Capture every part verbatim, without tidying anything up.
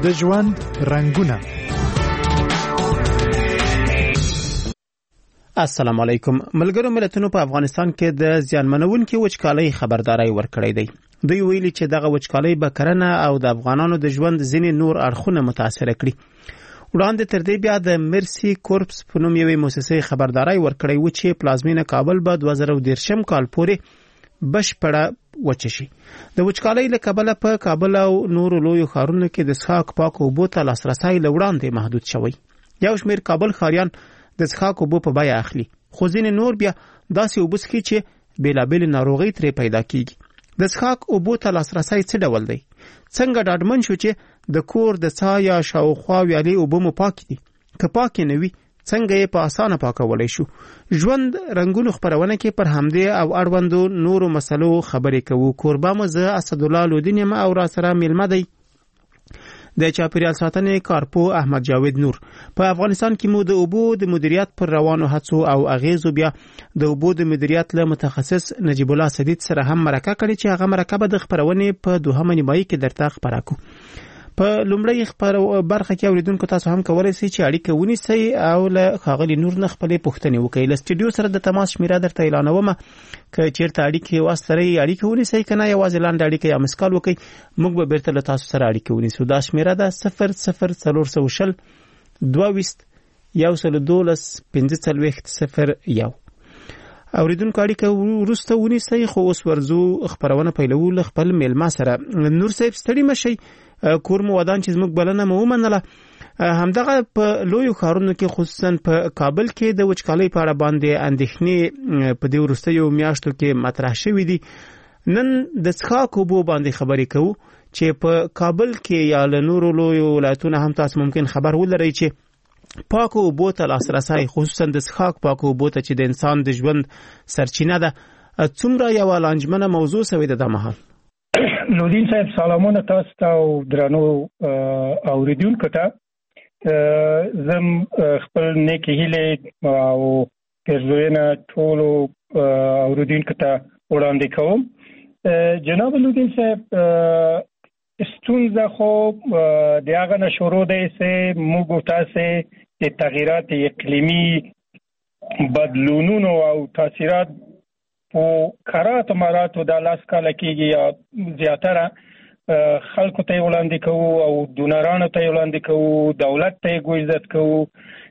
د ژوند رنگونه. السلام علیکم. ملګرو ملتونو په افغانستان کې د زیانمنونکو وچکالۍ خبرداري ورکړې ده. دوی ویلي چې دغه وچکالۍ به کرنه او د افغانانو د ژوند ځینې نور اړخونه متاثر کړي. وړاندې تر دې بیا د مرسي کورپس په نوم یوې مؤسسې خبرداري ورکړې و چې پلازمینه کابل به دوه زره دېرشم کال پورې بشپړه وچه شي. د وچکالۍ له کبله په کابل او نورو لویو ښارونو کې د څښاک پاکو اوبو ته لاسرسی له وړاندې محدود شوی. یو شمېر کابل ښاریان د څښاک اوبو په بیه اخلي، خو ځینې نور بیا داسې اوبه څښي چې بېلابېلې ناروغۍ ترې پیدا کیږي. د څښاک اوبو ته لاسرسی څه ډول دی؟ څنګه ډاډمن شو چې د کور د څا یا شاوخوا ویالې اوبه مو پاکې دي؟ که پاکې نه وي څنګه یې په اسانه پاکولی شو؟ ژوند رنګونو خپرونه کې پر همدې او اړوندو نورو مسلو خبرې کوو. کوربه مو زه اسدالله لودین یم او را سره میلمه دی د چاپیریال ساتنې کارپو احمد جاوید نور. په افغانستان کې مو د اوبو د مدیریت پر روانو هڅو او اغیزو بیا د اوبو د مدیریت له متخصص نجیب الله سدید سره هم مرکه کړې چې هغه مرکه به د خپرونې په دوهمه نیمایي کې درته خپره کو. په لومړی خبر برخه کې اوریدونکو تاسو هم کولای شئ چې اړیکه ونیسئ او له ښاغلي نور نه خپلې پوښتنې وکړئ. له سټوډیو سره د تماس شمیره درته اعلانومه، که چیرته اړیکې واسترئ اړیکه ونیسئ، که نه یوازې لاندې اړیکه یا مسکال وکړئ، موږ به بیرته له تاسو سره اړیکه ونیسو. دا شمیره ده صفر صفر څلور سوه شل دوه ویشت یو سل دولس پنځه څلوېښت صفر یو. اوریدونکو اړیکه وروسته ونیسئ. خو اوس ورځو خپرونه پیلوو له خپل میلمه سره. نور صاحب ستړي مشئ، کور مو ودان چې زموږ بلنه مو ومنله. همدغه په لویو ښارونو کې خصوصا په کابل کې د وچکالۍ په اړه باندې اندېښنې په دې وروستیو میاشتو کې مطرح شوې دي. نن د څښاک اوبو باندې خبرې کوو چې په کابل کې یا له نورو لویو ولایتونو هم تاسو ممکن خبر ولرئ چې پاکو اوبو ته لاسرسی، خصوصا د څښاک پاکو اوبو ته چې د انسان د ژوند سرچینه ده، څومره یوه لانجمنه موضوع شوې ده دا مهال. لودین صاحب سلامونه تاسو ته او درنو اوریدونکو ته. زم خپل نیکې هیلې او پیرزوینه ټولو اوریدونکو ته وړاندې کوم. جناب لودین صاحب، ستونزه خو د هغه نه شروع دی چې موږ تاسو د تغییرات اقلیمي بدلونونو او تاثیرات په کاراتو مراتو د لاس کاله کېږي یا زیاتره خلکو ته وړاندې کوو او دونرانو ته وړاندې کوو، دولت ته ګوزارش کوو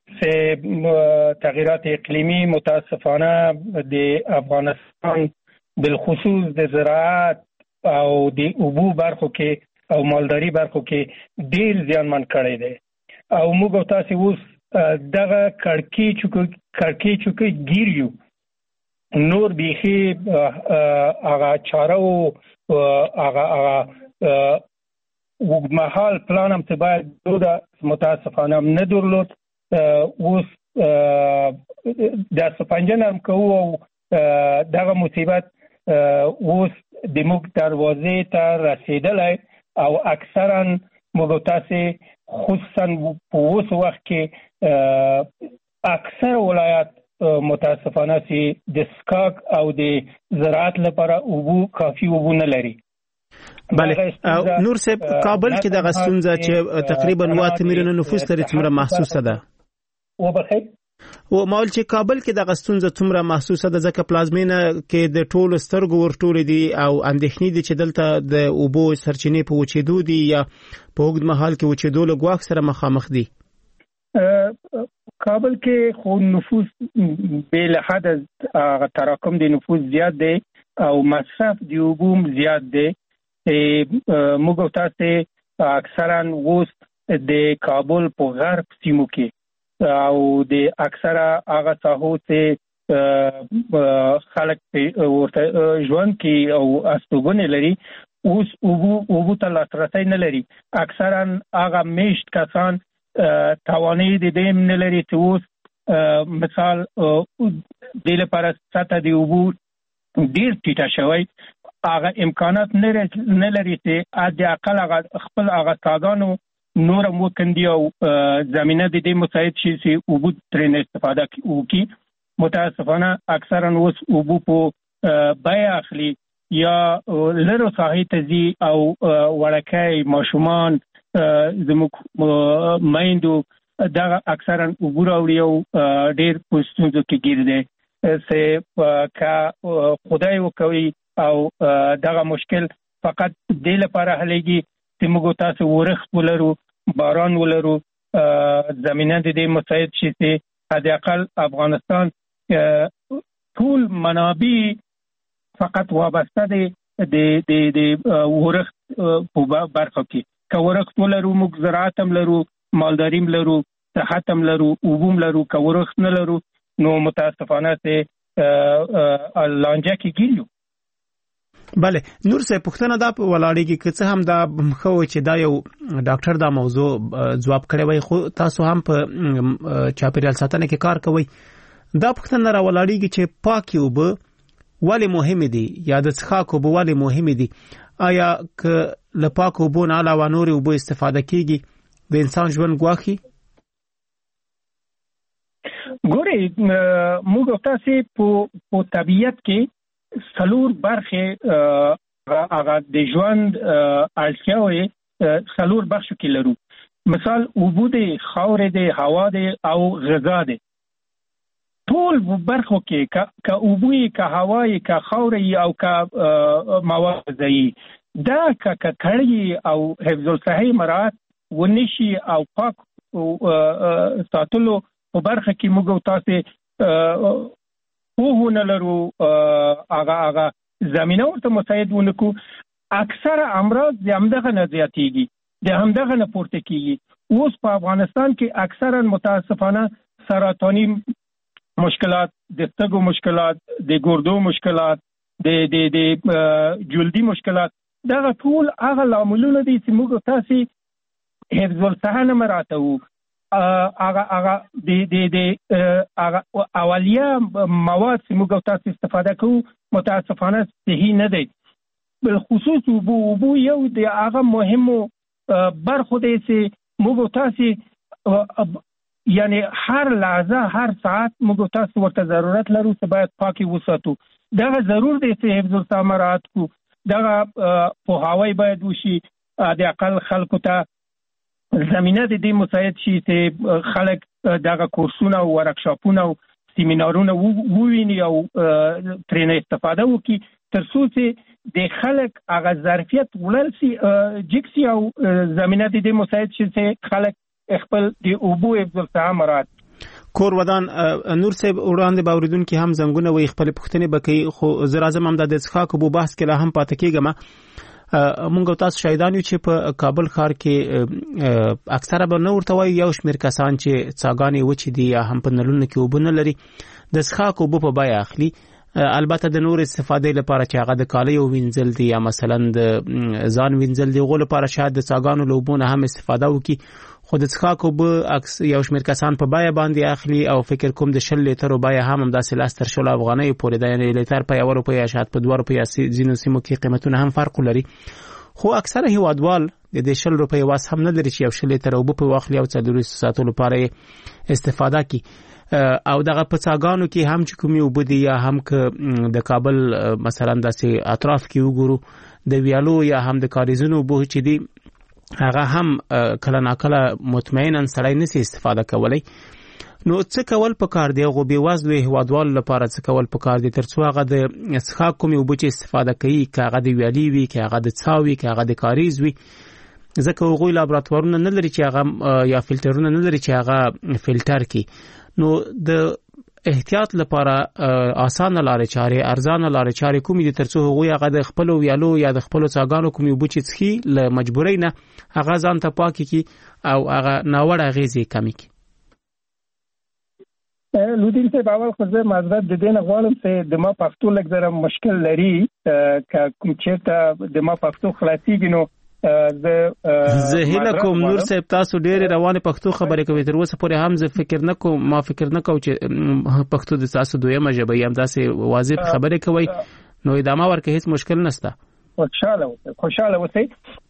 چې تغییرات اقلیمي متاسفانه د افغانستان بالخصوص د زراعت او د اوبو برخو کې او مالداري برخو کې ډېر زیانمن کړی دی. او موږ تاسو اوس دغه کړکۍ چوکۍ کړکۍ چوکۍ ګیر یو. نور بیخي هغه چاره او هغه هغه وګمحال پلان هم ته باید دوده متاسفانه نه درلود. اوس د سپنجه نرم کوو او دغه مصیبت اوس د موږ دروازې ته رسیدلی او اکثرا موږ تاسو خصوصا په اوس وخت کې اکثر ولایت متاسفانه چې د سکاک او د زراعت لپاره اوبو کافي اوبو نه لري. بله نور صاحب، کابل کې دغه ستونزه چې تقریبا اووه میلیونه نفوس لري څومره محسوسه ده؟ وبخښئ و ماول چې کابل کې دغه ستونزه څومره محسوسه ده ځکه پلازمینه کې د ټولو سترګو ورټولې دي او اندېښنې دي چې دلته د اوبو سرچینې په وچېدو دي یا په اوږد مهال کې وچېدو له ګواښ سره مخامخ دي. کابل کې خو نفوس به له حده تراکم د نفوس زیات دی او مصرف د اوبو زیات دی. موږ تاسو اکثرا اوس د کابل په غرب سیمو کې او د اکثره هغه ساحو ته خلک ورته ژوند کې او استوګنې لري، اوس اوبو اوبو ته لاسرسی نه لري. اکثرا هغه میشت کسان توانایی د دې نه لري چې اوس مثال د لپاره سطح د اوبو ډیر ټیټه شوی، هغه امکانات نه لري چې د اقل هغه خپل هغه تاګانو نور مو کندي او زمينه د دې مساعد شي چې اوبو ترې استفاده وکړي. متاسفانه اکثرا اوس اوبو په بیا اخلي یا لرو ساحې ته ځي او وړکای ماشومان زموږ مایندو دا اکثرا وګورو او ډېر پوښتنه کې ګیر دي چې کا خدای وکوي او دا مشکل فقط د لپاره حلېږي چې موږ تاسو ورخ ولرو باران ولرو زمينه د دې مساعد شي چې حد اقل افغانستان ټول منابع فقط وابسته دي د د د ورخ په برخه کې که ورخ ولرو موږ زراعت هم لرو مالداریم لرو صحت هم لرو اوبم لرو که ورخ نه لرو نو متاسفانه ته لانجه کې ګیرو. بله نور څه پوښتنه دا ولاړېږي که څه هم دا خو چې دا یو ډاکټر دا موضوع ځواب کړی وای خو تاسو هم په چاپیریال ساتنه کې کار کوئ دا پوښتنه را ولاړېږي چې پاکي اوبه ولې مهمې دي یا د څښاک اوبه ولې مهمې دي آیا که له پاکو اوبو نه علاوه نورې اوبه استفاده کیږي د انسان ژوند ګواښي؟ ګورئ موږ تاسو په طبیعت کې څلور برخې هغه د ژوند اړتیاوې څلور برخو کې لرو. مثال اوبه دي، خاورې دي، هوا دي او غذا دي. ټول برخو کې که اوبه که هوا که خاورې او که مواد غذایي دا که کړي او حفظ الصحه مراعات ونشي او پاک ساتلو په برخه کې موږ تاسو په نه لرو هغه هغه زمينه ورته مساعد ونکو اکثر امراض د همدغه نه زیاتېږي د همدغه نه پورته کیږي. اوس په افغانستان کې اکثرا متاسفانه سرطاني مشکلات، د سترګو مشکلات، د ګردو مشکلات، د د د جلدي مشکلات دا ټول هغه لاملونه دي چې موږ تاسو حفظ الصحه نه مراعاتو. هغه هغه د د د هغه اولیه مواد چې موږ تاسو استفاده کوو متاسفانه صحیح نه دي. بالخصوص وبو یو د هغه مهمو برخو دي چې موږ تاسو یعنی هر لحظه هر ساعت موږ تاسو ورته ضرورت لرو چې باید پاکي وساتو. دا ضرور دي چې حفظ الصحه مراعات کو. دا په هواي باید وشي د اقل خلکو ته زمينه د دې مساعد شي چې خلک دغه کورسونه او ورکشاپونه او سیمینارونه وویني او ترې استفاده وکړي تر څو چې د خلک هغه ظرفیت ولل سي جکسي او زمينه د دې مساعد شي چې خلک خپل د اوبو حفظ الصحه مراعات. کور ودان نور صاحب وړاندې باوریدونکو هم زنګونه وي خپل پوښتنې بکې خو زه راځم هم د څښاک اوبو بحث کې لا هم پاتې کېږم. مونږ تاسو شاهدان یو چې په کابل ښار کې اکثره به نو ورته وایي یو شمېر کسان چې څاګانې وچې دي یا هم په نلونو کې اوبه نه لري د څښاک اوبه په بیه اخلي. البته د نور استفادې لپاره چې هغه د کالیو وینځل دي یا مثلا د ځان وینځل دي غو لپاره شاید د څاګانو له اوبو نه هم استفاده وکړي خو د څښاک اوبه یو شمېر کسان په بیه باندې اخلي او فکر کوم د شل لیترو بیه هم همداسې لاس تر شلو افغانۍ پورې ده یعنې لیتر په یوه روپۍ یا شاید په دوه روپۍ ځینو سیمو کې قیمتونه هم فرق لري خو اکثره هیوادوال د دې شل روپۍ واس هم نه لري چې یو شل لیتر اوبه په واخلي او څلور ساعتو لپاره استفاده کړي. او دغه په څاګانو کې هم چې کومې اوبه دي یا هم که د کابل مثلا داسې اطراف کې وګورو د ویالو یا هم د کاریزونو اوبه چې دي هغه هم کله ناکله مطمئنا سړی نشي استفاده کولی. نو څه کول پکار دی غو بې وزلو هیوادوالو لپاره څه کول پکار دي تر څو هغه د څښاک کومې اوبه چې استفاده کوي که هغه د ویالې وي که هغه د څاه وي که هغه د کاریز وي ځکه هغوی لابراتوارونه نه لري چې هغه یا فلټرونه نه لري چې هغه فلټر کړي. نو د احتیاط لپاره آسانه لارې چارې ارزانه لارې چارې کومې دي تر څو هغوی هغه د خپلو ویالو یا د خپلو څاګانو کومې اوبه چې څښي له مجبورۍ نه هغه ځان ته پاکې کړي او هغه ناوړه اغېزې کمې کړي. لودین صاحب اول خو زه معذرت د دې نه غواړم چې د ما پښتو لږ ذره مشکل لري که کوم چېرته د ما پښتو خلاصېږي نو زه هیله کوم نور صاحب تاسو ډېرې روانې پښتو خبرې کوي تر اوسه پورې هم زه فکر نه کوم ما فکر نه کوم چې پښتو د تاسو دویمه ژبه یې همداسې واضح خبرې کوي نو ادامه ورکړئ هیڅ مشکل نشته. خوشاله اوسئ خوشاله اوسئ.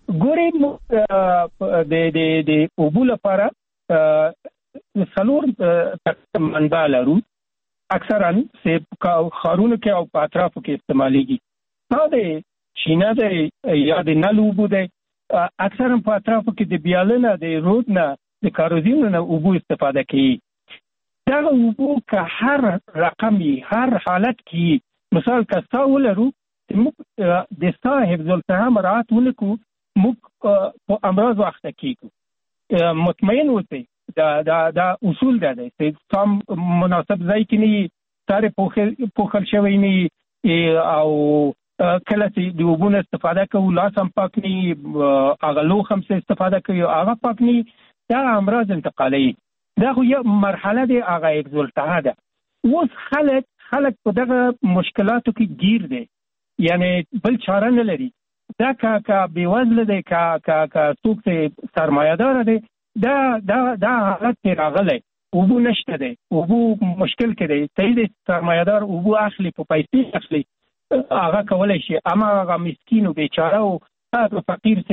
ګورئ د د د اوبو لپاره څلور منبع لرو اکثرا چې ښارونو کې او په اطرافو کې استعمالیږي. دا د چینه دی یا د نل اوبه دی اکثرا په اطرافو کې د بیالنه د رود نه د کاروزینو نه اوبو استفاده کوي. دا اوبو که هر رقمي هر حالت کې مثال که ستا ولرو موږ د ستا حفظ الصحه مراعات ونکو موږ په امراض واخته کیږو. مطمئن اوسئ دا دا دا اصول ده چې سم مناسب ځای کې نه ساره پوخل پوخل شوی نه او کله چې د اوبو استفاده کوو لاس هم پاک نه هغه لوښ هم استفاده کوي هغه پاک نه دا امراض انتقالي. دا خو یو مرحله دی هغه حفظ الصحه ده. اوس خلک خلک په دغه مشکلاتو کې گیر دي یعنی بل چاره نه لري. دا کا کا بیوزله دی کا کا کا څوک چې سرمایه‌دار دی دا دا دا حالت راغلی اوبو نشته دی اوبو مشکل کې دی صحیح دی سرمایه‌دار اوبو اخلي په پیسې اخلي هغه کولای شي اما هغه مسکین او بیچاره او هغه فقیر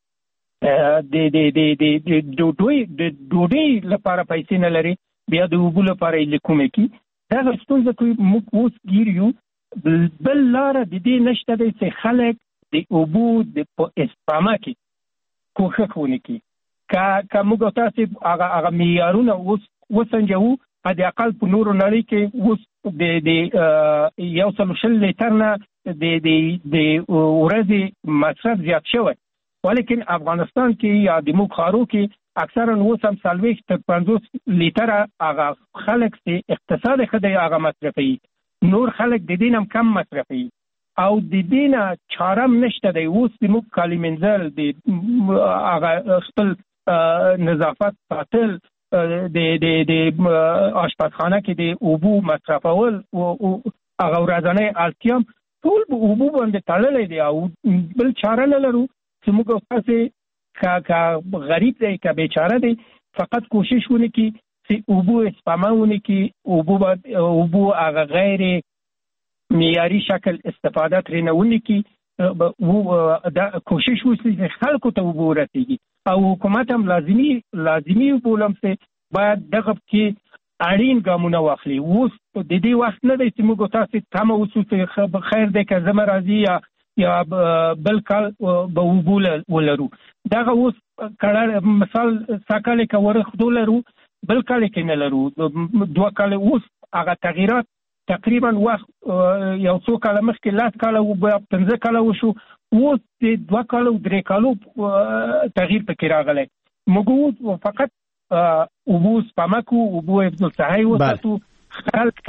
ته د د د د ډوډۍ د ډوډۍ لپاره پیسې نه لري بیا د اوبو لپاره یې لیکومه کی دا ستونزه کوي موږ اوس ګیر یو بل لاره د دې نشته دی چې خلک د اوبو د په اسپاما کې کوښښ ونکړي کا کا موږ تاسو هغه هغه معیارونه اوس وسنجو په د اقل په نورو نړۍ کې اوس د د یو سل شل لیټر نه د د د ورځې مصرف زیات شوی ولیکن افغانستان کې یا د مخارو کې اکثرا اوس هم سلويخ تر پنځوس لیټر هغه خلک چې اقتصاد خدای هغه مصرفي نور خلک د دینم کم مصرفي او د دینه چارم نشته دی اوس د مو کالی منزل د هغه خپل نظافت ساتل د د د آشپزخانه کې د اوبو مصرفول او هغه ورځنی اړتیا ټول په اوبو باندې تړلې دي او بل چاره نه لرو چې موږ تاسو کا کا غریب دی کا بیچاره دی فقط کوشش ونکړي چې اوبو استعمالونه کې اوبو باندې اوبو هغه غیر معیاري شکل استفاده ترې نه ونکړي او دا کوشش وکړي چې خلکو ته اوبو ورسیږي او حکومت هم لازمي لازمي بولم چې باید دغه کې اړین ګامونه واخلي. اوس د دې وخت نه دی چې موږ تاسو تمه وسو چې خیر دی که زما راځي یا یا بل کال به اوبو ولرو دغه اوس کړه مثال ساکاله کې ورخدو لرو بل کال کې نه لرو دوه کال اوس هغه تغیرات تقریبا وخت یو څو کال مخکې لاس کال او پنځه کال وشو اوس د دوه کالو درې کالو تغییر پکې راغلی موږ فقط اوبو سپمکو اوبو حفظ الصحه وساتو خلک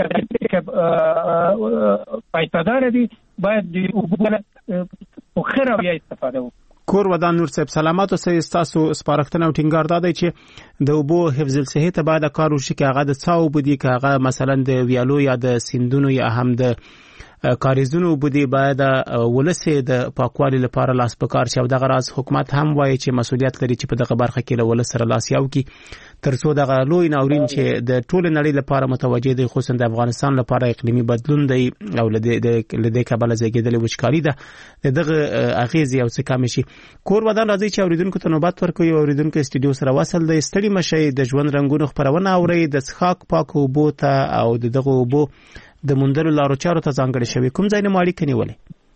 که پایدار دي باید د اوبو په خیر او استفاده وکړي. کور ودان نور صاحب سلامات اوسئ تاسو سپارښتنه او ټینګار دادی چې د اوبو حفظ الصحه ته باید کار وشي چې هغه د څاو بودی که هغه مثلا د ویالو یا د سیندونو یا هم د کاریزونو بودی باید ولسه د پاکوالي لپاره لاس پکار شي او دغه راز حکومت هم وایي چې مسؤلیت لري چې په دغه برخه کې له ولس سره لاس یو کی ترڅو دغه لوی ناورین چې د ټول نړۍ لپاره متوجه دی خصوصا د افغانستان لپاره اقلیمي بدلون دی او لدې د لدې کابل زیږیدل وچکالي ده دغه اغیز یو څه کم شي. کور ودان راځي چې اوریدونکو ته نوبت ورکوي اوریدونکو استودیو سره وصل دی ستړي مشي د ژوند رنگونو خبرونه اوري د څښاک پاکو اوبو ته او دغه اوبو د مندلو لارو چارو ته ځانګړي شوی کوم ځای نه مالک نیولې.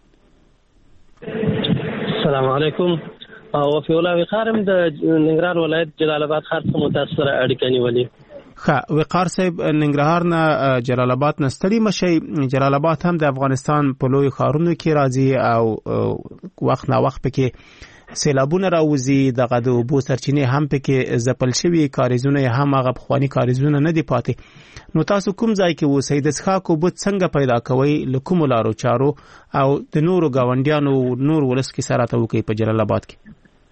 السلام علیکم او فی الله وقارم د ننګرهار ولایت جلال آباد ښار څخه متأثر اړیکه نیولې. ښه وقار صاحب ننګرهار نه جلال آباد نه ستړي مشي جلال آباد هم د افغانستان په لوی ښارونو کې راځي او وخت نا وخت پکې سیلابونه راوځي دغه د اوبو سرچینې هم پکې ځپل شوي کاریزونه هم هغه پخواني کاریزونه نه دي پاتې نو تاسو کوم ځای کې اوسئ د څښاک اوبه څنګه پیدا کوئ له کومو لارو چارو او د نورو ګاونډیانو نور ولس کې سره ته وکړئ په جلال آباد کې؟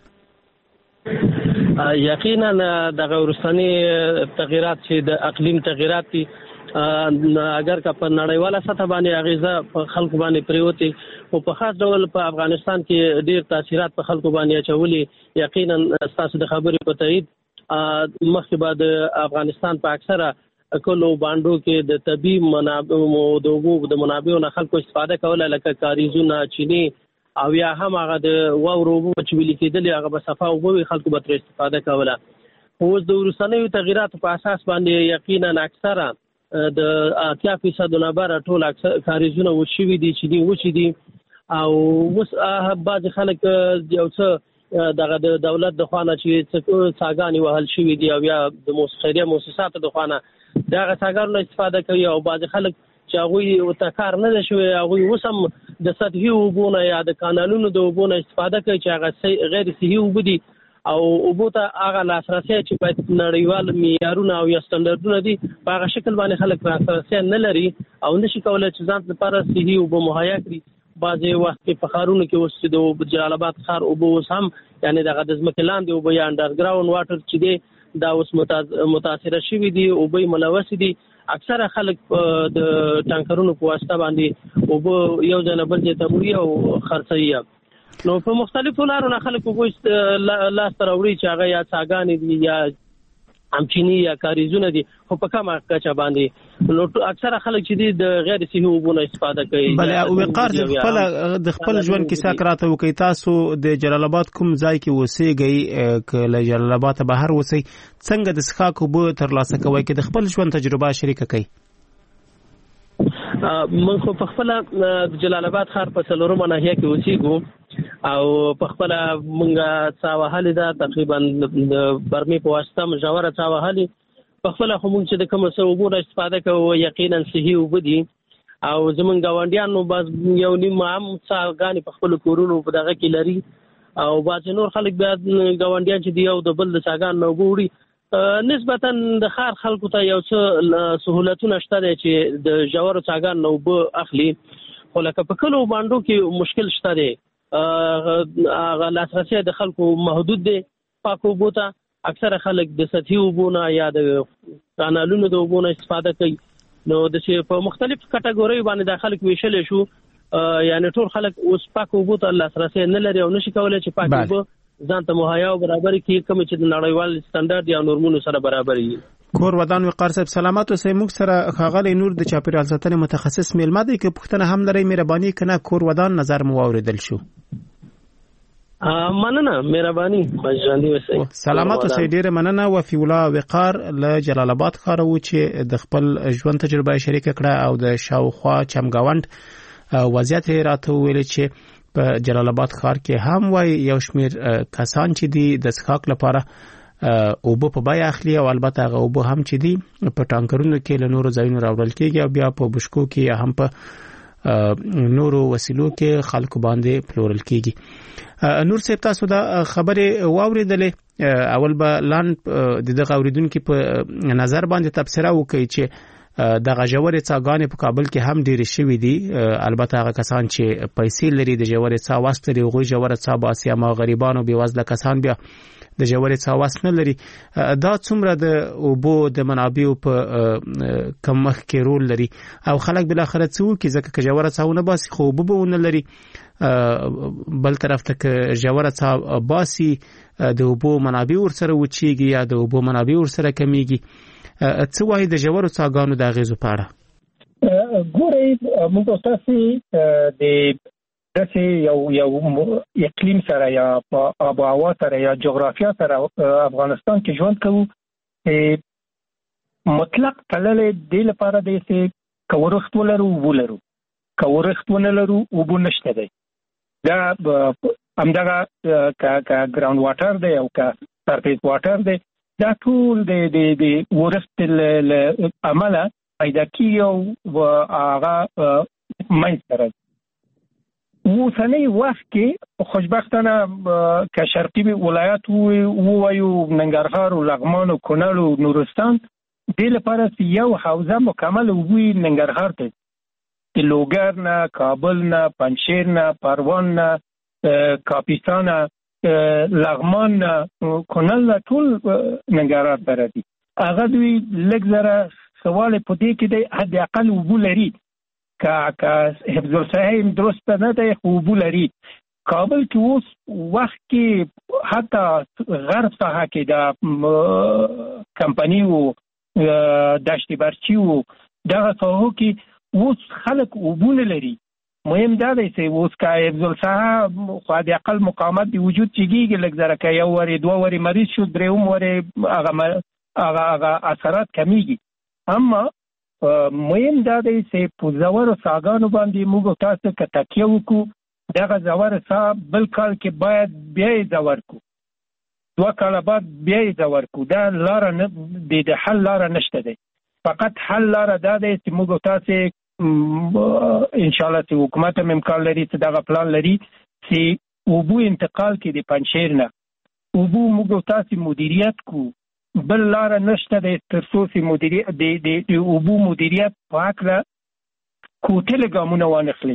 یقینا دغه ورستنی تغیرات چې د اقلیم تغیرات دي اگر که په نړیواله سطح باندې اغیزه په خلکو باندې پریوتي او په خاص ډول په افغانستان کې ډیر تاثیرات په خلکو باندې اچولي یقینا تاسو د خبرې په تایید مخکې بعد افغانستان په اکثره کلو باندو کې د طبي منابع او د اوبو د منابعو نه خلکو استفاده کوله لکه کاریزونه چینی او یا هم هغه د واورو اوبو چې ویل کېدل هغه به صفا اوبو خلکو به تر استفاده کوله. اوس د ورستنیو تغیراتو په اساس باندې یقینا اکثره د اتیا فیصد نه بار ټول کاریزونه وشوي دي چې دی وشي دي او اوس بعض خلک یو څه دغه د دولت د خوانه چې څاګانی وهل شوې دي او یا د موسسه مؤسساتو د خوانه دغه څاګانو استفاده کوي او بعض خلک چې هغه وتکار نه شوي هغه وسم د سطحي وبونه یا د کانالونو د وبونه استفاده کوي چې هغه غیر صحي وبدي او وبوته هغه لاسرسي چې په نړیوال معیارونو او یا سټانډرډونو دي په هغه شکل باندې خلک لاسرسي نه لري او نشي کولای چې ځان لپاره صحي وب مهیا کړي. بعضې وخت کې په ښارونو کې اوس چې د جلال آباد ښار اوبه اوس هم یعنې دغه د ځمکې لاندې اوبه یا انډرګراوند واټر چې دی دا اوس متاثره شوي دي، اوبه یې ملوثې دي. اکثره خلک د ټانکرونو په واسطه باندې اوبه یو ځای نه بل ځای ته وړي او خرڅوي. نو په مختلفو لارو نه خلک اوبه لاسته راوړي چې هغه یا څاګانې دي یا امچینی یا کاریزونه دي، خو په کومه کچه باندې نو اکثره خلک چې دي د غیر صحي اوبو استفاده کوي. بله او وقار د خپل د خپل ژوند کیسه کراته وکي. تاسو د جلال آباد کوم ځای کې اوسېږئ که له جلال آباد بهر اوسئ څنګه د څښاک اوبو ترلاسه کوئ که د خپل ژوند تجربه شریکه کوئ؟ من خو په خپل د جلال آباد ښار په څلورمه ناحیه کې اوسېږو او په خپل مونږه څا وهلې ده تقریبا د برمې په واسطه مجاوره څا وهلې په خپل خو مونږ چې د کوم څه اوبو استفاده کوو یقینا صحي اوبه دي او زمونږ ګاونډیانو باز یو نیم هم څاګانې په خپل کورونو په دغه کې لري او بعضې نور خلک بیا ګاونډیان چې دی یو د بل د څاګانو نه اوبه وړي. نسبتا د ښار خلکو ته یو څه سهولتونه شته دی چې د ژورو څاګانو نه اوبه اخلي، خو لکه په کلو بانډو کې مشکل شته دی، هغه لاسرسی د خلکو محدود دی پاکو اوبو ته. اکثره خلک د سطحي اوبو نه یا د کانالونو د اوبو نه استفاده کوي. نو د چې په مختلف کټګوریو باندې د خلک ویشلی شو، یعنی ټول خلک اوس پاکو اوبو ته لاسرسی نه لري او نشي کولی چې پاکو اوبه ځان ته مهیا او برابر کړي کوم چې د نړیوال سټانډرډ یا نورمونو سره برابر وي. کور ودان وقار صاحب سلامات اوسئ. موږ سره ښاغلی نور د چاپیریال ساتنې متخصص میلمه دی، که پوښتنه هم لرئ مهرباني که نه کور ودان نظر مو واورېدل شو. مننه مهرباني ژوندي اوسئ. سلامات اوسئ. ډېره مننه. وفي الله وقار له جلال آباد ښاره و چې د خپل ژوند تجربه یې شریکه کړه او د شاوخوا چمګاونډ وضعیت یې راته وویلې چې په جلال آباد ښار کې هم وای یو شمیر کسان چې دي د څښاک لپاره اوبه په بیه اخلي او البته هغه اوبه هم چې دي په ټانکرونو کې له نورو ځایونو راوړل کېږي او بیا په بشکو کې یا هم په نورو وسیلو کې خلکو باندې پلورل کېږي. نور صاحب تاسو دا خبرې واورېدلې، اول به لاندې د دغه اوریدونکو په نظر باندې تبصره وکړي چې دغه ژورې څاګانې په کابل کې هم ډېرې شوي دي، البته هغه کسان چې پیسې لري د ژورې څا وس لري هغوی ژوره څا باسي، اما غریبان او بېوزله کسان بیا د ژورې څا وس نه لري. دا څومره د اوبو د منابعو په کمښت کې رول لري او خلک بالاخره څه وکړي، ځکه که ژوره څا ونه باسي خو اوبه به ونه لري، بل طرف ته که ژوره څا باسي د اوبو منابع ورسره وچېږي یا د اوبو منابع ورسره کمیږي. څه وایي د ژورو څاګانو د اغېزو په اړه؟ ګورئ موږ تاسو د داسې یو یو اقلیم سره یا آب و هوا سره یا جغرافیا سره افغانستان کې ژوند کوو، مطلق تړلی دې لپاره دی چې که ورښت ولرو اوبه لرو، که ورښت ونه لرو اوبه نشته دی. دا همدغه که ګراوند واټر دی او که سرفیس واټر دی، دا ټول د د ورښت له امله پیدا کېږي او هغه منځته راځي. اوسنی وخت کې خوشبختانه که شرقي ولایات ووایو، ننګرهار او لغمان او کونړ او نورستان، دې لپاره یو حوزه مکمل اوبه ننګرهار ته د لوګر نه، کابل نه، پنجشیر نه، پروان نه، کاپیسا نه، لغمان نه، کونړ نه، ټول ننګرهار ته راځي. هغه دوی لږ زره سوال په دې کې دی حد اقل اوبه لري، که حفظ الصحه درست نه دی خو اوبه لري. کابل کې اوس وخت کې حتی غرب ساحه کې د کمپنی او دشت برچی او دغه ساحو کې اوس خلک اوبه نه لري. مهم دا دی چې اوس که حفظ الصحه خو حد اقل مقاومت د وجود چېږي، لږ زره که یو ورې دوه ورې مریض شو، درېیم ورې هغه هغه اثرات کمیږي. اما مهم دا دی چې په ژورو څاګانو باندې موږ تاسو که تکیه وکړو، دغه زور سا بل کال کې باید بیا زور کو دوه کال بعد بیا زور کو دا لار نه د حل لار نشته دی فقط حل لار دا دی چې موږ تاسو ان شاء الله چې حکومت هم امکان لري چې دغه پلان لري چې اوبو انتقال کې د پنځیر نه اوبو موږ تاسو مدیریت کو بل لار نشته د ترڅو مدیریت د اوبو مدیریت پاکله کوټل ګامونه وانخلي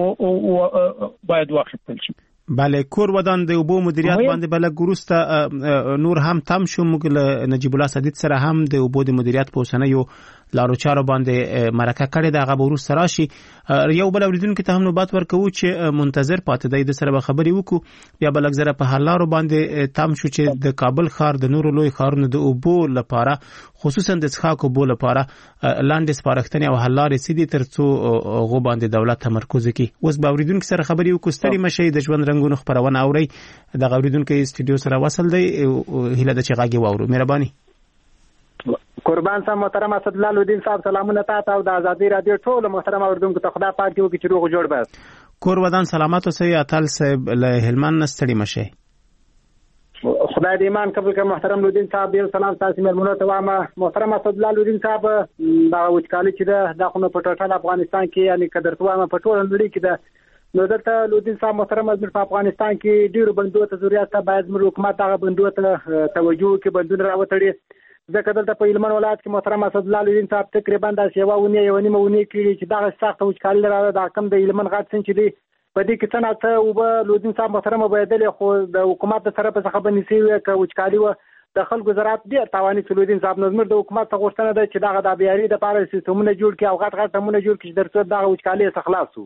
او باید واخیستل شي. بله کور ودان د اوبو مدیریت باندې بل ګروسته نور هم تم شو موږ نجیب الله صدیق سره هم د اوبو د مدیریت په وسنه یو لارو چارو باندې مرکه کړې د غو ورس راشي یو بل اوریدونکو ته هم نوبات ورکو چې منتظر پاتې دی د سره خبري وکړو بیا بل زره په حلارو باندې تم شو چې د کابل ښار د نورو لوی ښارونو د اوبو لپاره خصوصا د څښاک اوبو لپاره لاندې سپارښتنې او حلارې سیدي ترڅو غو باندې دولت تمرکز کوي. اوس به اوریدونکو سره خبري وکړو ستړي مشي د ژوند رنگونو خبرونه اوري د اوریدونکو استودیو سره وصل دی هله د چغاګي واورو مهرباني. قربان صاحب محترم اسد الله الدین صاحب سلامونه تاسو او د ازادي رادیو ټول محترم اوریدونکو ته خدا پاک دی چې روغ جوړ بس کور ودان سلامات اوسئ اتل صاحب له هلمند نستړي مشه خدای دې ایمان قبول کړي محترم الدین صاحب یو سلام تاسو مېلمنو ته وایم محترم اسد الله الدین صاحب دا وچکالي چې د خونه په ټوټل افغانستان کې یعنی قدرت وایم په ټول نړۍ کې د نو دلته الدین صاحب محترم زموږ په افغانستان کې ډیرو بندو ته ضرورت ته باید زموږ حکومت هغه بندو ته توجه کوي بندونه راوتړي ځکه دلته په هلمند ولایت کې محترم اسد الله الدین صاحب تقریبا د سیوا ونی یو نیمه ونی کې چې دا سخت وچکالي راځي دا کم د هلمند غاټ سن چې دی په دې کې څنګه ته او به الدین صاحب محترم بيدل خو د حکومت سره په څه باندې سی وي ک وچکالي و د خلکو زراعت ډیر تواني الدین صاحب نظر د حکومت ته غوښتنه ده چې دا د بیاري د پاره سیستمونه جوړ کړي او غټ غټ تمونه جوړ کړي درڅ د وچکالي څخه خلاصو.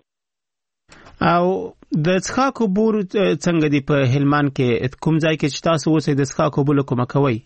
او د څخاکو بور څنګه دی په هلمند کې کوم ځای کې چې تاسو اوسئ د څخاکو بول کوم کوي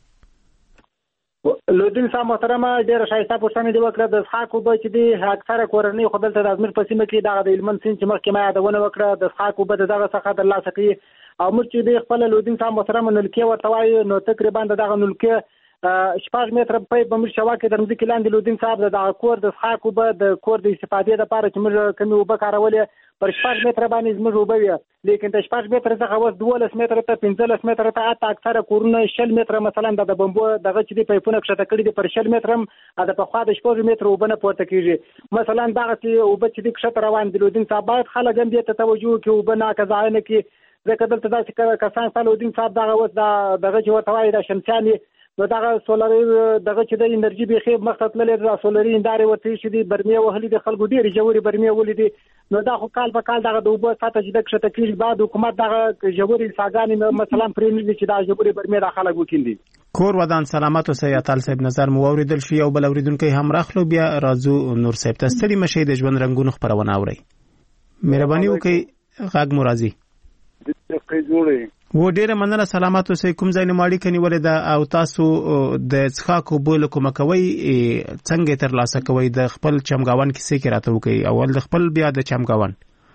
الدین صاحب محترم ډیر شایسته پوښتنه دی وکړه د څخاکو به چې دی اکثره کورنۍ خپل ته د ازمیر په سیمه کې د هلمند سین چې مخکې ما یادونه وکړه د څخاکو به دغه څخه د لاسه کوي او موږ چې دی خپل الدین صاحب محترم نلکې ورته وایي نو تقریبا دغه نلکې شپږ متره په بمر شوا کې د مځکې لاندې الدین صاحب د کور د څخاکو به د کور د استفادې لپاره چې موږ کمی وب کارولې پر شپږ متره باندې زموږ وبوي لیکن د شپږ متره څخه وس دولس متره ته پنځلس متره ته اته اکثره کورونه شل متره مثلا د بمبو دغه چې د پایپونه کښته کړی دي پر شل متره د په خوا د شپږ متره وبنه پورته کیږي مثلا دغه چې وب چې د کښته روان دي الدین صاحب باید خلک هم دې ته توجه کوي وبنه کزاینه کې ځکه دلته داسې کسان سال الدین صاحب دغه وس دغه چې ورته وایي د شمسیاني نو دغه سولري دغه چې د انرژي بيخي مخته تللې د سولري انداري ورته شي دي برمه وهلي د خلکو ډیر جوړي برمه ولیدي نو دا خو کال په کال دغه د وبو ساته چې د کښته کېږي بعد حکومت دغه جوړي ساګانی مثلا پرېنځي چې دا جوړي برمه د خلکو وکیندي. کور ودان سلامات اوسئ اتل صاحب نظر مو اوریدل شي او بل اوریدونکو هم راخلو بیا راځو نور صاحب ته ستړي مشه د ژوند رنگونو خبرونه اوري مهرباني وکړئ غاګ مرضی د جوړي و ډیره مننه سلامات اوسئ کوم ځای نه ماړی کني ولې دا او تاسو د څخاکو بول کوم کوي څنګه تر لاسه کوي د خپل چمګاون کیسه کې راته وکي اول د خپل بیا د چمګاون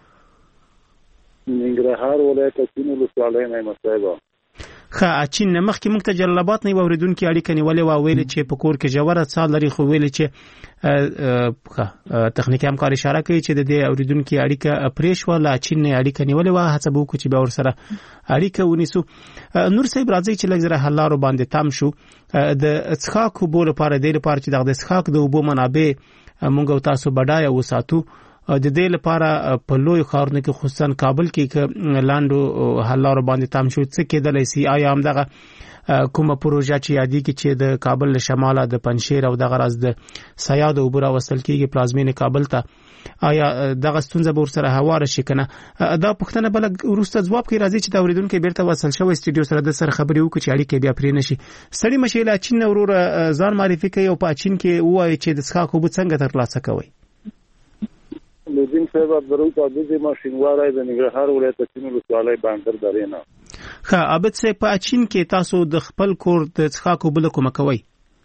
ننګرهار ولایت سینو لسوالای نه مسایبه خا اچین نمخ کې موږ ته جلالاباد نه اوریدونکو اړیکه نیولې و ویل چې په کور کې جوړه سال لري خو ویل چې خا تخنیکی همکار اشاره کوي چې د دې اوریدونکو اړیکه پریش ولا اچین نه اړیکه نیولې و هڅه وکړو چې به ور سره اړیکه ونیسو. نور صاحب راځي چې لږ زره حلارو باندې تام شو د څخاکو بول لپاره د لپاره چې د څخاک د وبو منابع موږ تاسو بډای وساتو د دې لپاره په لوی ښارونو کې خصوصا کابل کې لاندو حلارو باندې تام شو څه کېدلای سي آیا هم دغه کومه پروژه چې یادی کې چې د کابل له شماله د پنشیر او دغه راز د سیاد او برا وصل کېږي پلازمینه کابل ته آیا دغه ستونزه به سره هواره شي کنه دا پښتنه بل ورسته جواب کوي راځي چې دا اوریدونکو بیرته وصل شوی استودیو سره د سره خبري وکړي چې اړیکه بیا پرې نشي سړی مشیله چین ورور ځان معرفي کوي او په چین کې وایي چې د څخه کو څنګه تر لاسه کوي لودین صاحب درو ته د ماشینوارای د ننګرهار ولایت سینو لسوالای باندر درینا ښه ابد سه په چین کې تاسو د خپل کور د څخه کو بل کوم کوي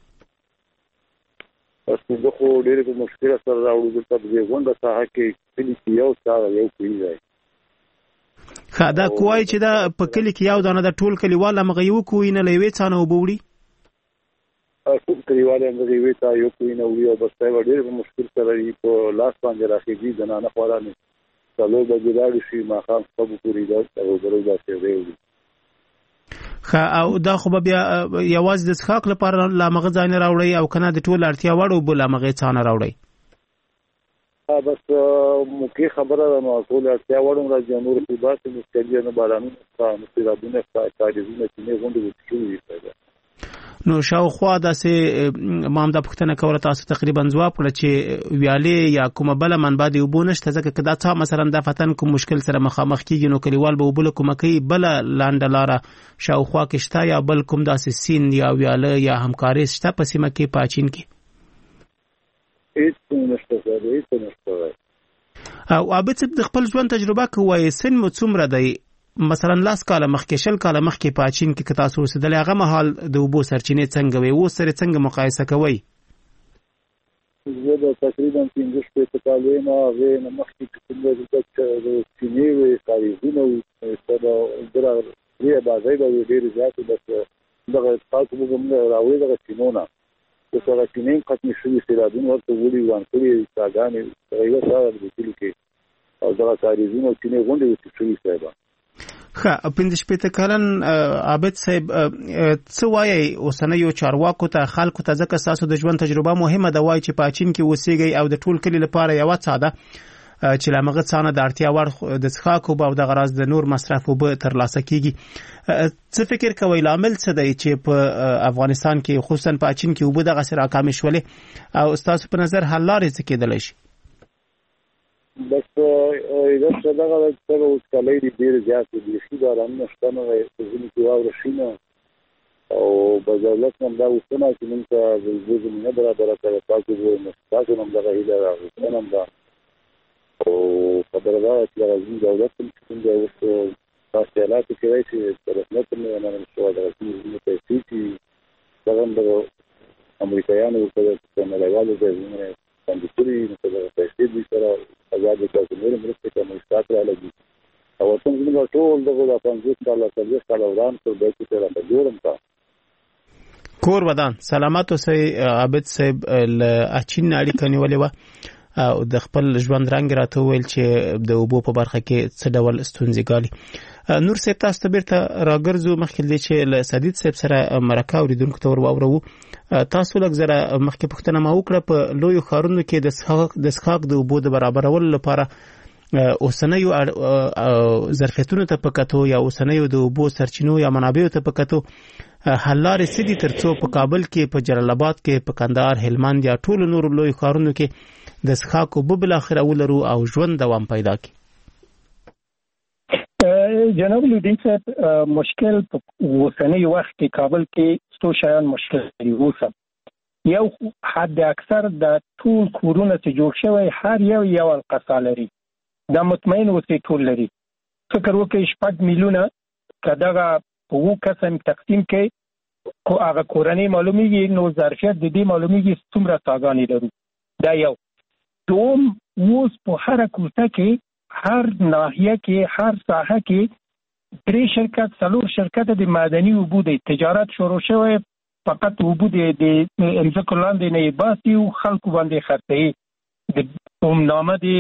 تاسو د خو ډېر په مشکل سره راوړل دلته د غونډه ساحه کې کلی یو ساده یو کوي ښه دا کوی چې دا په کلی کې یو دانه د ټول کلیواله مغیو کوی نه لوي څانه وبوړي ټول کلیواله مغیو ته یو کوی نه وی او بس دا ډېر په مشکل سره په لاس باندې راخېږي زنانه خورانه څلور بجې راغی شي ماښام شپږ پورې دا سوداګرو داسې ویلي. ښه او دا خو به بیا یوازې د څښاک لپاره له همغه ځای نه راوړئ او که نه د ټولو اړتیا وړ اوبه له همغې څاه نه راوړئ؟ بس موقع خبره ده نو ټول اړتیا وړ هم راځي، نور خو داسې مشکلې نه بارانونه شته، نو سیلابونه شته، کاریزونه چینې غونډې وچې شوي. نو شاوخوا داسې ما هم دا پوښتنه کوله، تاسو تقریبا ځواب کړه چې ویالې یا کومه بله منبع د اوبو نشته، ځکه که دا څاه مثلا د فتن کوم مشکل سره مخامخ کېږي نو کلیوال به اوبه له کومه کوي، بله لنډه لاره شاوخوا کې شته یا بل کوم داسې سیند یا ویاله یا همکاري شته په سیمه کې په اچین کې؟ هیڅ نشته سره، هیڅ نشته. او عابد صاحب د خپل ژوند تجربه کوي، سن مو څومره دی؟ مثلا لاس کاله مخکې شل کاله مخکې په اچین کې که تاسو اوسېدلی هغه مهال د اوبو سرچینې څنګه وې، اوس سره څنګه مقایسه کوئ؟ زه د تقریبا پنځه شپېته کالو یم، هغې نه مخکې چې څومره د چینې وې، کاریزونه وو، دغه درې بازۍ به وې ډېرې زیاتې، بس دغه اتفاق به موږ راوړې دغه چینو نه، اوس هغه چینې هم ختمې شوي، سیلابونه ورته وړي وران کړي، څاګانې دغه یوه څاه ده په کلي کې، او دغه کاریزونه او چینې غونډې وچې شوي صاحبه. ښه پنځه شپېته کلن عابد صاحب څه وایي اوسنیو چارواکو ته، خلکو ته، ځکه ستاسو د ژوند تجربه مهمه ده، وایي چې په اچین کې اوسېږئ او د ټول کلي لپاره یوه څاه ده چې له همغه څاه نه د اړتیا وړ د څښاک اوبه او دغه راز د نور مصرف اوبه ترلاسه کېږي. څه فکر کوئ لامل څه دی چې په افغانستان کې خصوصا په اچین کې اوبه دغسې راکامې شولې او ستاسو په نظر حل لارې څه کېدلی شي؟ بس یو څه دغه څنګه وسکلې دي ډېرې زیاتې دي، بیخي بارانونه شته نه، په ځینې کې واوره شي نه، او په دولت نه دا غوښتنه چې موږ ته د اوبو زمینه برابره کړه، تاسو وګورئ تاسو هم دغه هیله راغوښتنه هم ده، او خبره دا چې راځي دولت هم څنګه اوس تاسو حالاتو کې وایي چې په رسمیت نه منل شوی، دغه څیزونه پیسې چې دغه هم دغه امریکایانو ورته په نړیوالو ځایونو باندې کړي، نو دغه پیسې دوی سره آزاد کړي، نور مرستې کومې ستات را لګي، او څنګه موږ ټول دغه د پنځوس کاله څلوېښت کاله وران کړ به چې را جوړم تا کور ودان سلامت اوسئ. عابد صاحب له اچین اړیکه نیولې وه او د خپل ژوند رنګ راته وویل چې د اوبو په برخه کې څه ډول ستونزې ګالي. نور صاحب تاسو ته بیرته راګرځو، مخکې دی چې له سدید صاحب سره مرکه اورېدونکو ته ور واورو. تاسو لږ زره مخکې پوښتنه ما وکړه په لویو ښارونو کې د څښاک د اوبو د برابرولو لپاره اوسنیو ظرفیتونو ته په کتو یا اوسنیو د اوبو سرچینو یا منابعو ته په کتو حل لارې څه دي ترڅو په کابل کې، په جلال آباد کې، په کندهار، هلمند یا ټولو نورو لویو ښارونو کې د څښاک اوبه بالاخره ولرو او ژوند دوام پیدا کړي؟ جناب لودین صاحب، مشکل په اوسنی وخت کې کابل کې څو شیان مشکل دي. اوس یو حد اکثر د ټول کورونه چې جوړ شوی هر یو یو القصه لري، دا مطمئن اوسئ ټول لري. فکر وکړئ شپږ میلیونه که دغه په اووه قسم تقسیم کړئ هغه کورنۍ معلومیږي، نو ظرفیت د دې معلومیږي څومره څاګانې لرو. دا یو. دوم، اوس په هره کوڅه کې، هر ناحیه کې، هر ساحه کې درې شرکت څلور شرکت د معدني اوبو د تجارت شروع شوی، فقط اوبو د امځکو لاندې نه یې باسي او خلکو باندې خرڅوي، د عمرنامه د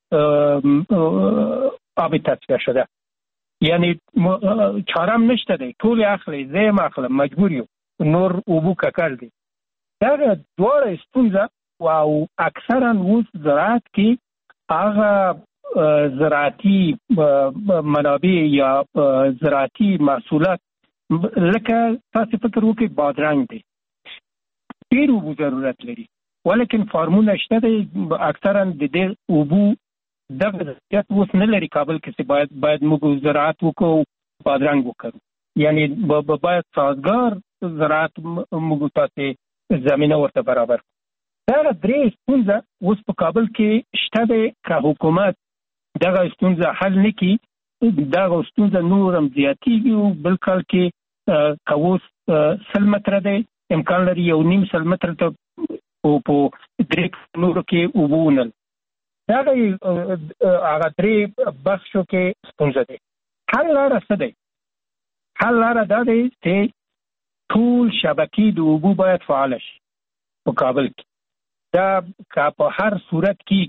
آب تصفیه شده، یعنی چاره هم نشته دی، ټول اخلي، زه هم اخلم، مجبور یو، نور اوبو ککړ دي. دغه دواړه ستونزه او اکثرا اوس زراعت کې هغه زراعتي منابع یا زراعتي محصولات لکه تاسو فکر وکړئ بادرنګ دی، ډېر اوبو ضرورت لري، ولیکن فارمونه شته دی، اکثرا د دې اوبو دغه ضرورت اوس نه لري کابل کې چې باید باید موږ زراعت وکړو، بادرنګ وکړو، یعنی باید سازګار زراعت موږ تاسو زمینه ورته برابر. دا درې ستونزه اوس په کابل کې شته دی، که حکومت دغه ستونزه حل نه کړي دغه ستونزه نور هم زیاتېږي او بل کال کې که اوس سل متره دی امکان لري یو نیم سل متره ته په درې نورو کې اوبه ونل. دغه هغه درې بخشو کې ستونزه دی. حل لاره څه دی؟ حل لاره دا دی چې ټول شبکې د اوبو باید فعاله شي په کابل کې. دا که په هر صورت کېږي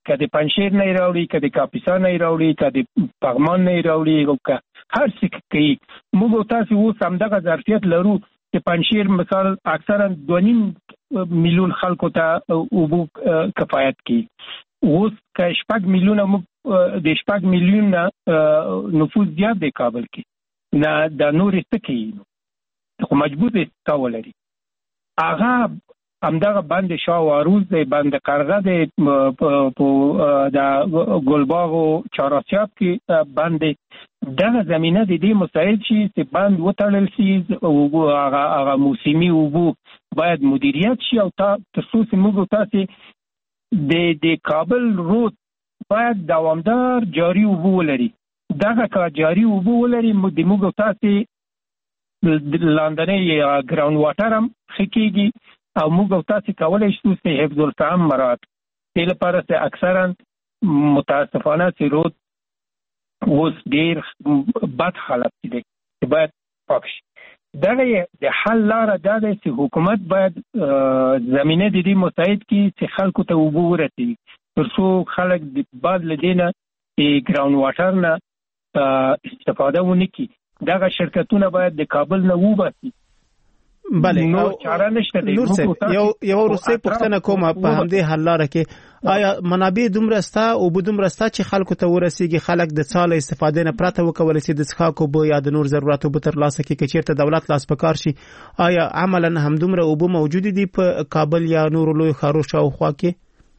کله پنځیر نه راوړي کله کاپیسا نه راوړي کله پغمان نه راوړي او که هر څه کوي موږ تاسو اوس هم دغه ظرفیت لرو چې پنځیر مثال اکثرا دوه نیم میلیون خلکو ته اوبو کفایت کوي. اوس که شپږ میلیونه موږ د شپږ میلیون نفوس زیات دی کابل کې نه د نور څه کوي خو مجبور دی تا ولري هغه همدغه بند شاه واروز دی بند قرغه دی په د ګلباغ او چاراسیاب کې بند دغه زمینه د دې مساعد شي چې بند وتړل شي او هغه هغه موسمي اوبو باید مدیریت شي او تا تر څو چې موږ تاسو د د کابل رود باید دوامدار جاری اوبو ولري دغه کا جاری اوبو ولري د موږ تاسو لاندنی ګراوند واټر هم خکېږي او موږ تاسو کولای شو چې حفظ الفهم مراد دې لپاره چې اکثرا متاسفانه چې رود اوس ډیر بد حالت دی چې باید پاک شي. دغه د حل لاره دا ده چې حکومت باید زمینه د دې مساعد کړي چې خلکو ته اوبه ورسوي تر څو خلک د باد له دې نه ګراوند واټر نه استفاده ونه کړي. دغه شرکتونه باید د کابل نه وباسي. بله نو چاره نشته دی. یو یو روسي پښتنه کومه په همدې حل لاره کې آیا منابع دومره ستا او بدومره ستا چې خلکو ته ورسیږي خلک د څاله استفاده نه پراته وکول شي د څښاکو به یا د نور ضرورتو به تر لاسه کې کچیرته دولت لاس پکار شي آیا عملا هم دومره اوبه موجود دي په کابل یا نور لوی ښارو شاوخوا کې؟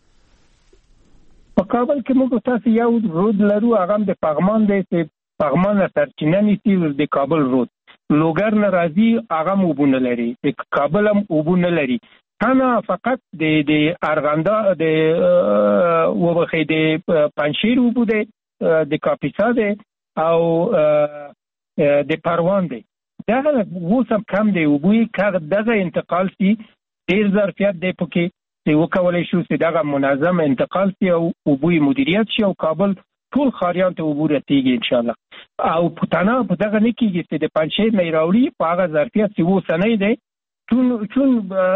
په کابل کې موږ تاسو یو رود لرو هغه د پغمان دی چې پغمان سرچینه نیسي د کابل رود لوګر ناراضي هغه اوبونه لري د کابل هم اوبونه لري کنه فقط د د ارغندا د وبخې د پنځیر اوبو د کاپیسا دی او د پروان دی دغه وسم کم دی اوبوي کغه دغه انتقال سي ډیر ظرفیت دی پکې چې وکولای شو چې دغه منظم انتقال سي او اوبوي مدیریت شي او کابل ټول خاریان ته عبور راتېږي ان شاء الله او پټانا په دغه نه کېږي چې د پنځیر نه راوړي په هغه ظرفیت چې وو سنې دی چون چون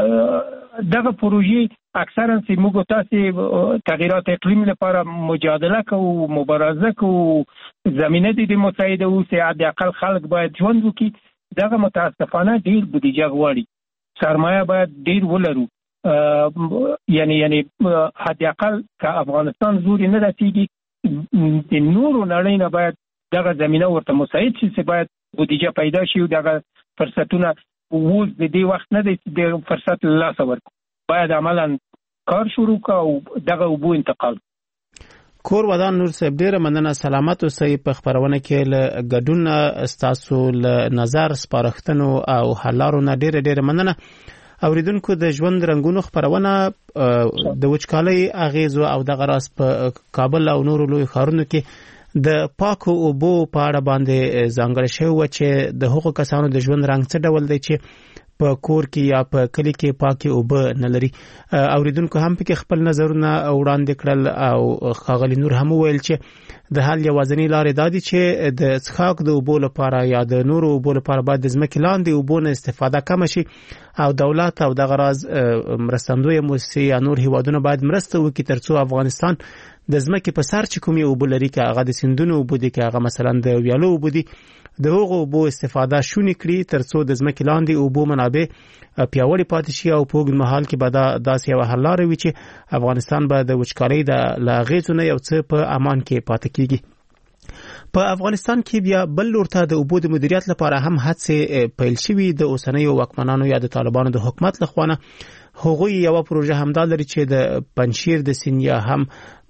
دغه پروژې اکثرا چې موږ تاسو تغیرات اقلیم لپاره مجادله کوو مبارزه کوو زمینه دي د مساعده او چې د اقل خلک باید ژوند وکړي دغه متاسفانه ډیر بودیجه غواړي سرمایه باید ډیر ولرو یعنی یعنی حد اقل که افغانستان زوري نه راتېږي د نورو نړۍ نه باید دغه زمینه ورته مساعد شي چې باید بودیجه پیدا شي او دغه فرصتونه اوس د دې وخت نه دی چې د فرصت له لاسه ورکړو باید عملا کار شروع کړو او دغه اوبو انتقال کور ودان نور صاحب ډیره مننه سلامت اوسئ په خبرونه کې له ګډون ستاسو له نظر سپارښتنو او حلارو نه ډیره ډیره مننه. اوریدونکو د ژوند رنگونو خبرونه د وچکالۍ اغیزو او د غراس په کابل او نورو لوی ښارونو کې د پاکو اوبو په اړه باندې ځانګړی شوی و چې د هغو کسانو د ژوند رنګ څه ډول دی چې په کور کې یا په کلی کې پاکي اوبه نه لري. اوریدونکو هم پکې خپل نظرونه وړاندې کړل او ښاغلي نور هم ویل چې د حل یوازینی لارې دا دي چې د څښاک د اوبو لپاره یا د نورو اوبو لپاره باید د ځمکې لاندې اوبو نه استفاده کمه شي او دولت او دغه راز مرستندویه موسسې یا نور هیوادونه باید مرسته وکړي تر څو افغانستان د ځمکې په سر چې کومې اوبه لري که هغه د سیندونو اوبه دي که هغه مثلا د ویالو اوبه دي د هغو اوبو استفاده شونې کړي تر څو د ځمکې لاندې اوبو منابع پیاوړې پاتې شي او په اوږد مهال کې به دا داسې یوه حل لاره وي چې افغانستان به د وچکالۍ د له اغېزو نه یو څه په امان کې پاتې کیږي. په افغانستان کې بیا بل لور ته د اوبو د مدیریت لپاره هم هڅې پیل شوي د اوسنیو واکمنانو یا د طالبانو د حکومت لخوا نه. هغوی یوه پروژه همدا لري چې د پنجشیر د سیند یا هم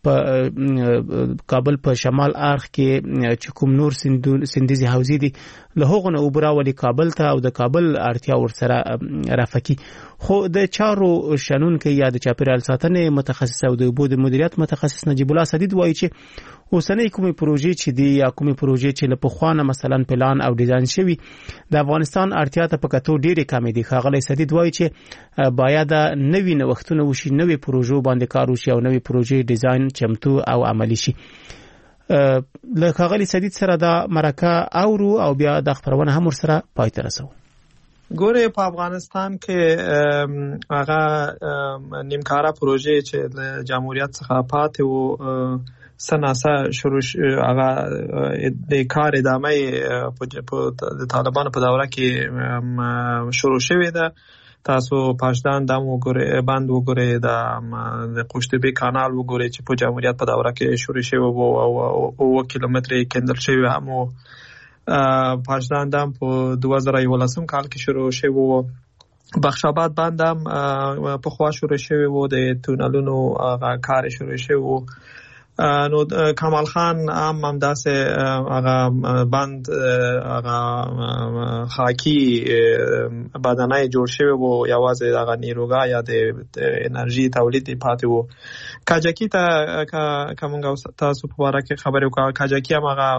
په کابل په شمال اړخ کې چې کوم نور سیندیزي حوزې دي له هغو نه اوبه راولي کابل ته او د کابل اړتیا ورسره رفع کړي. خو د چارو شنونکی یا د چاپیریال ساتنې متخصص او د اوبو د مدیریت متخصص نجیب الله سدید وایي چې اوسنۍ کومې پروژې چې دي یا کومې پروژې چې له پخوا نه مثلا پلان او ډیزاین شوي د افغانستان اړتیا ته په کتو ډېرې کمې دي. ښاغلی سدید وایي چې باید نوي نوښتونه وشي نوي پروژو باندې کار وشي او نوي پروژې ډیزاین چمتو او عملی شي. له ښاغلي سدید سره دا مرکه اورو او بیا د خبرونه هم ورسره پای ته رسوو. ګوره په افغانستان کې هغه نیمکاره پروژې چې د جمهوریت څخه پاتې وو سناسا شروع هغه د کار ادامه په د طالبانو په دوره کې شروع شوې ده. تاسو پاشدان دم وګورئ، بند وګورئ، د قوشتبه کانال وګورئ چې په جمهوریت په دوره کې شروع شوی وو او اوه کیلومتره کندل شوی هم پاشدان دم په دوه زره یولسم کال کې شروع شوی وو. بخش آباد بند هم په خوا شروع شوی وو، د تونلونو کار شروع شوی وو. نو کمال خان هم همداسې هغه بند هغه خاکی بدنه جوړ شوی وو، یوازې هغه نیروګاه یا د انرژي تولید پاتې وو. کاجکی ته کومه تاسو په اړه کې خبرې وکړه، کاجکی هم هغه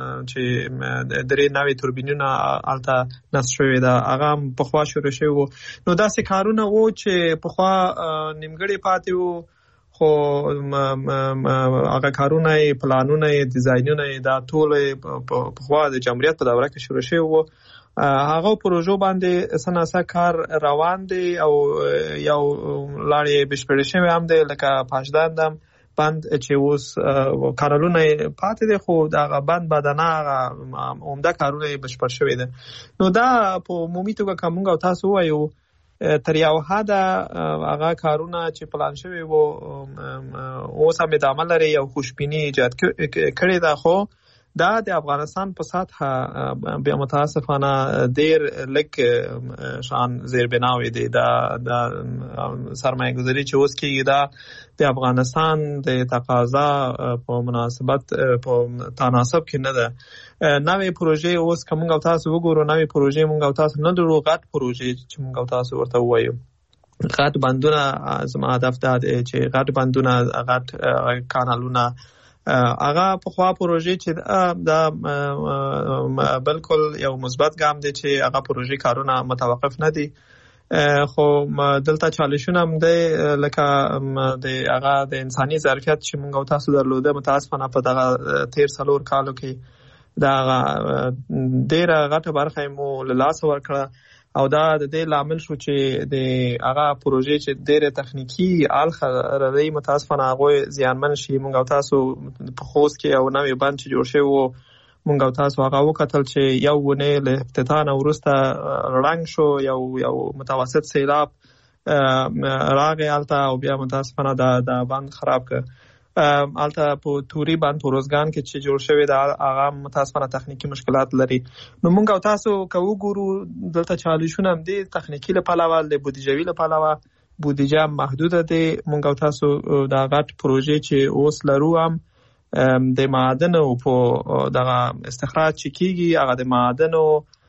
چې درې نوې توربینونه الته نصب شوی ده، هغه په خوا شروع شوی وو. نو داسې کارونه وو چې په خوا نیمګړي پاتې وو، خو هغه کارونه پلانونه ډیزاینونه دا ټول په خوا د جمهوریت په دوره کې شروع شوی وو. هغه پروژو باندې سناسا کار روان دی او یو لارې بشپړې شوی هم دی، لکه پاشدان دم بند چې اوس کارونه پاتې دي، خو دا بند بدنه عمده کارونه بشپړ شوی دي. نو دا په عمومي توګه کومه او تاسو وایو تر یو حده هغه کارونه چې پلان شوی وو اوس هم ادامه لري، یو خوشبیني ایجاد کړې ده، خو دا د افغانستان په سطح بیا متاسفانه ډیر لږ شان زیربناوي دي. دا د سرمایه گذاري چې اوس کېږي دا د افغانستان د تقاضا په مناسبت په تناسب کې نه ده. نوې پروژې اوس کوم او تاسو وګورو، نوې پروژې مونږ او تاسو نه درو غټ پروژې چې مونږ او تاسو ورته وایو غټ بندونه. زما هدف دا دی چې غټ بندونه، غټ کانالونه، هغه په خوا پروژې چې دا بالکل یو مثبت ګام دی چې هغه پروژې کارونه متوقف نه دي، خو دلته چالشونه هم دی، لکه د هغه د انساني ظرفیت چې موږ او تاسو درلوده متاسفانه په دغه تیر څلور کالو کې دا ډیره غټه برخه مو له لاسه ورکړه، او دا د دې لامل شو چې د هغه پروژې چې ډېر تخنیکی الخه راځي متاسفانه هغه زیانمن شي. مونږ او تاسو په خوست کې یو نوې بند چې جوړ شوی وو، مونږ او تاسو هغه وکتل چې یو ونه له افتتاح وروسته رنګ شو، یو یو متوسط سیلاب راغی الته او بیا متاسفانه دا دا بند خراب کړ. الته په توري باندې پروزګان کې چې جوړ شوی دا هغه متاسفانه تخنیکی مشکلات لري. نو موږ او تاسو کوو ګورو دلته چالشونه هم دي، تخنیکی لپاره د بودیجوي لپاره بودیجه محدوده دي. موږ او تاسو دا غټ پروژې چې اوس لرو هم د معادنو په دغه استخراج چې کیږي، هغه د معادنو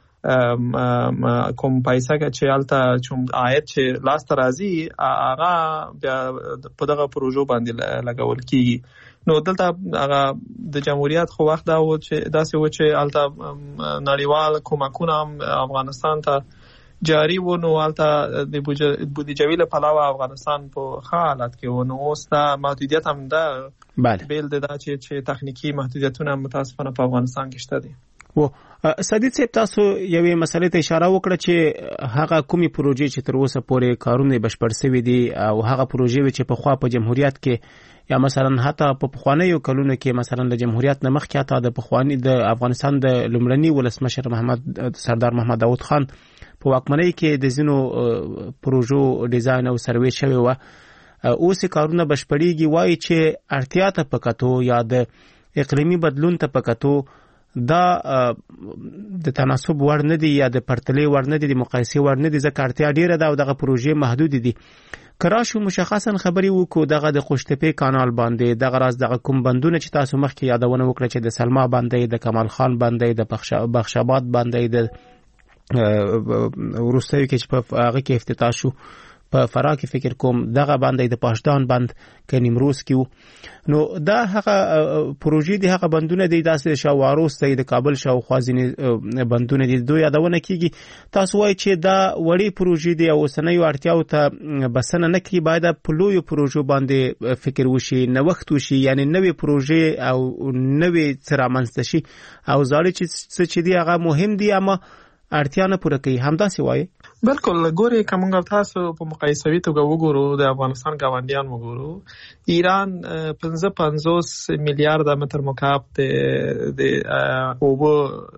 کوم پیسې چې الته چوم عاید چې لاس ته راځي هغه بیا په دغه پروژو باندې لګول کیږي. نو دلته هغه د جمهوریت خو وخت دا و چې داسې و چې الته نړیوال کومکونه هم افغانستان ته جاری و، نو الته د بودیجوي له پلوه افغانستان په ښه حالت کې و. نو اوس دا محدودیت هم ده، بله بیل ده چې چې تخنیکی محدودیتونه متاسفانه په افغانستان کې شته دي. و سدید صاحب تاسو یوې مسلې ته اشاره وکړه چې هغه کومي پروژې چې تر اوسه پورې کارونه بشپړ شوي دي او هغه پروژې چې په خوا په جمهوریت کې یا مثلا حتی په پخوانیو کلونو کې مثلا د جمهوریت نه مخکې حتی د پخوانی د افغانستان د لومړني ولسمشر محمد سردار محمد داود خان په واکمنۍ کې د ځینو پروژو ډیزاین او سروې شوی و، اوس کارونه بشپړېږي. وایي چې اړتیا ته پکاتو یا د اقلیمي بدلون ته پکاتو دا د تناسب ور نه دي یا د پرتلې ور نه دي، د مقایسې ور نه دي، ځکه اړتیا ډیره ده او دغه پروژې محدود دي. کراشو مشخصا خبري وکړو دغه د قوشتپه کانال باندې، دغه راز دغه کوم بندونه چې تاسو مخکې یادونه وکړه چې د سلما باندې، د کمال خان باندې، د بخش آباد باندې، د وروستیو کې چې په هغه کې افتتاح شو په فرا کې فکر کوم دغه باندې د پاشدان بند کې نیمروز کې، نو دا هغه پروژې دي، هغه بندونه دي داسې شاواروس ته د کابل شاوخوا ځینې بندونه دي دوی یادونه کیږي. تاسو وایي چې دا وړي پروژې دي او اوسنیو اړتیاو ته بسنه نه کوي، باید په لویو پروژو باندې فکر وشي، نوښت وشي، یعنی نوې پروژې او نوې څه رامنځته شي، او زاړه چې څه چې دي هغه مهم دي اما اړتیا نه پوره کوي، همداسې وایي؟ بالکل. ګوري کومګ تاسو په مقایسوي توګه وګورو د افغانستان ګاونډیان وګورو، ایران پنځه پنځوس میلیارډ متر مکعب د د اوبو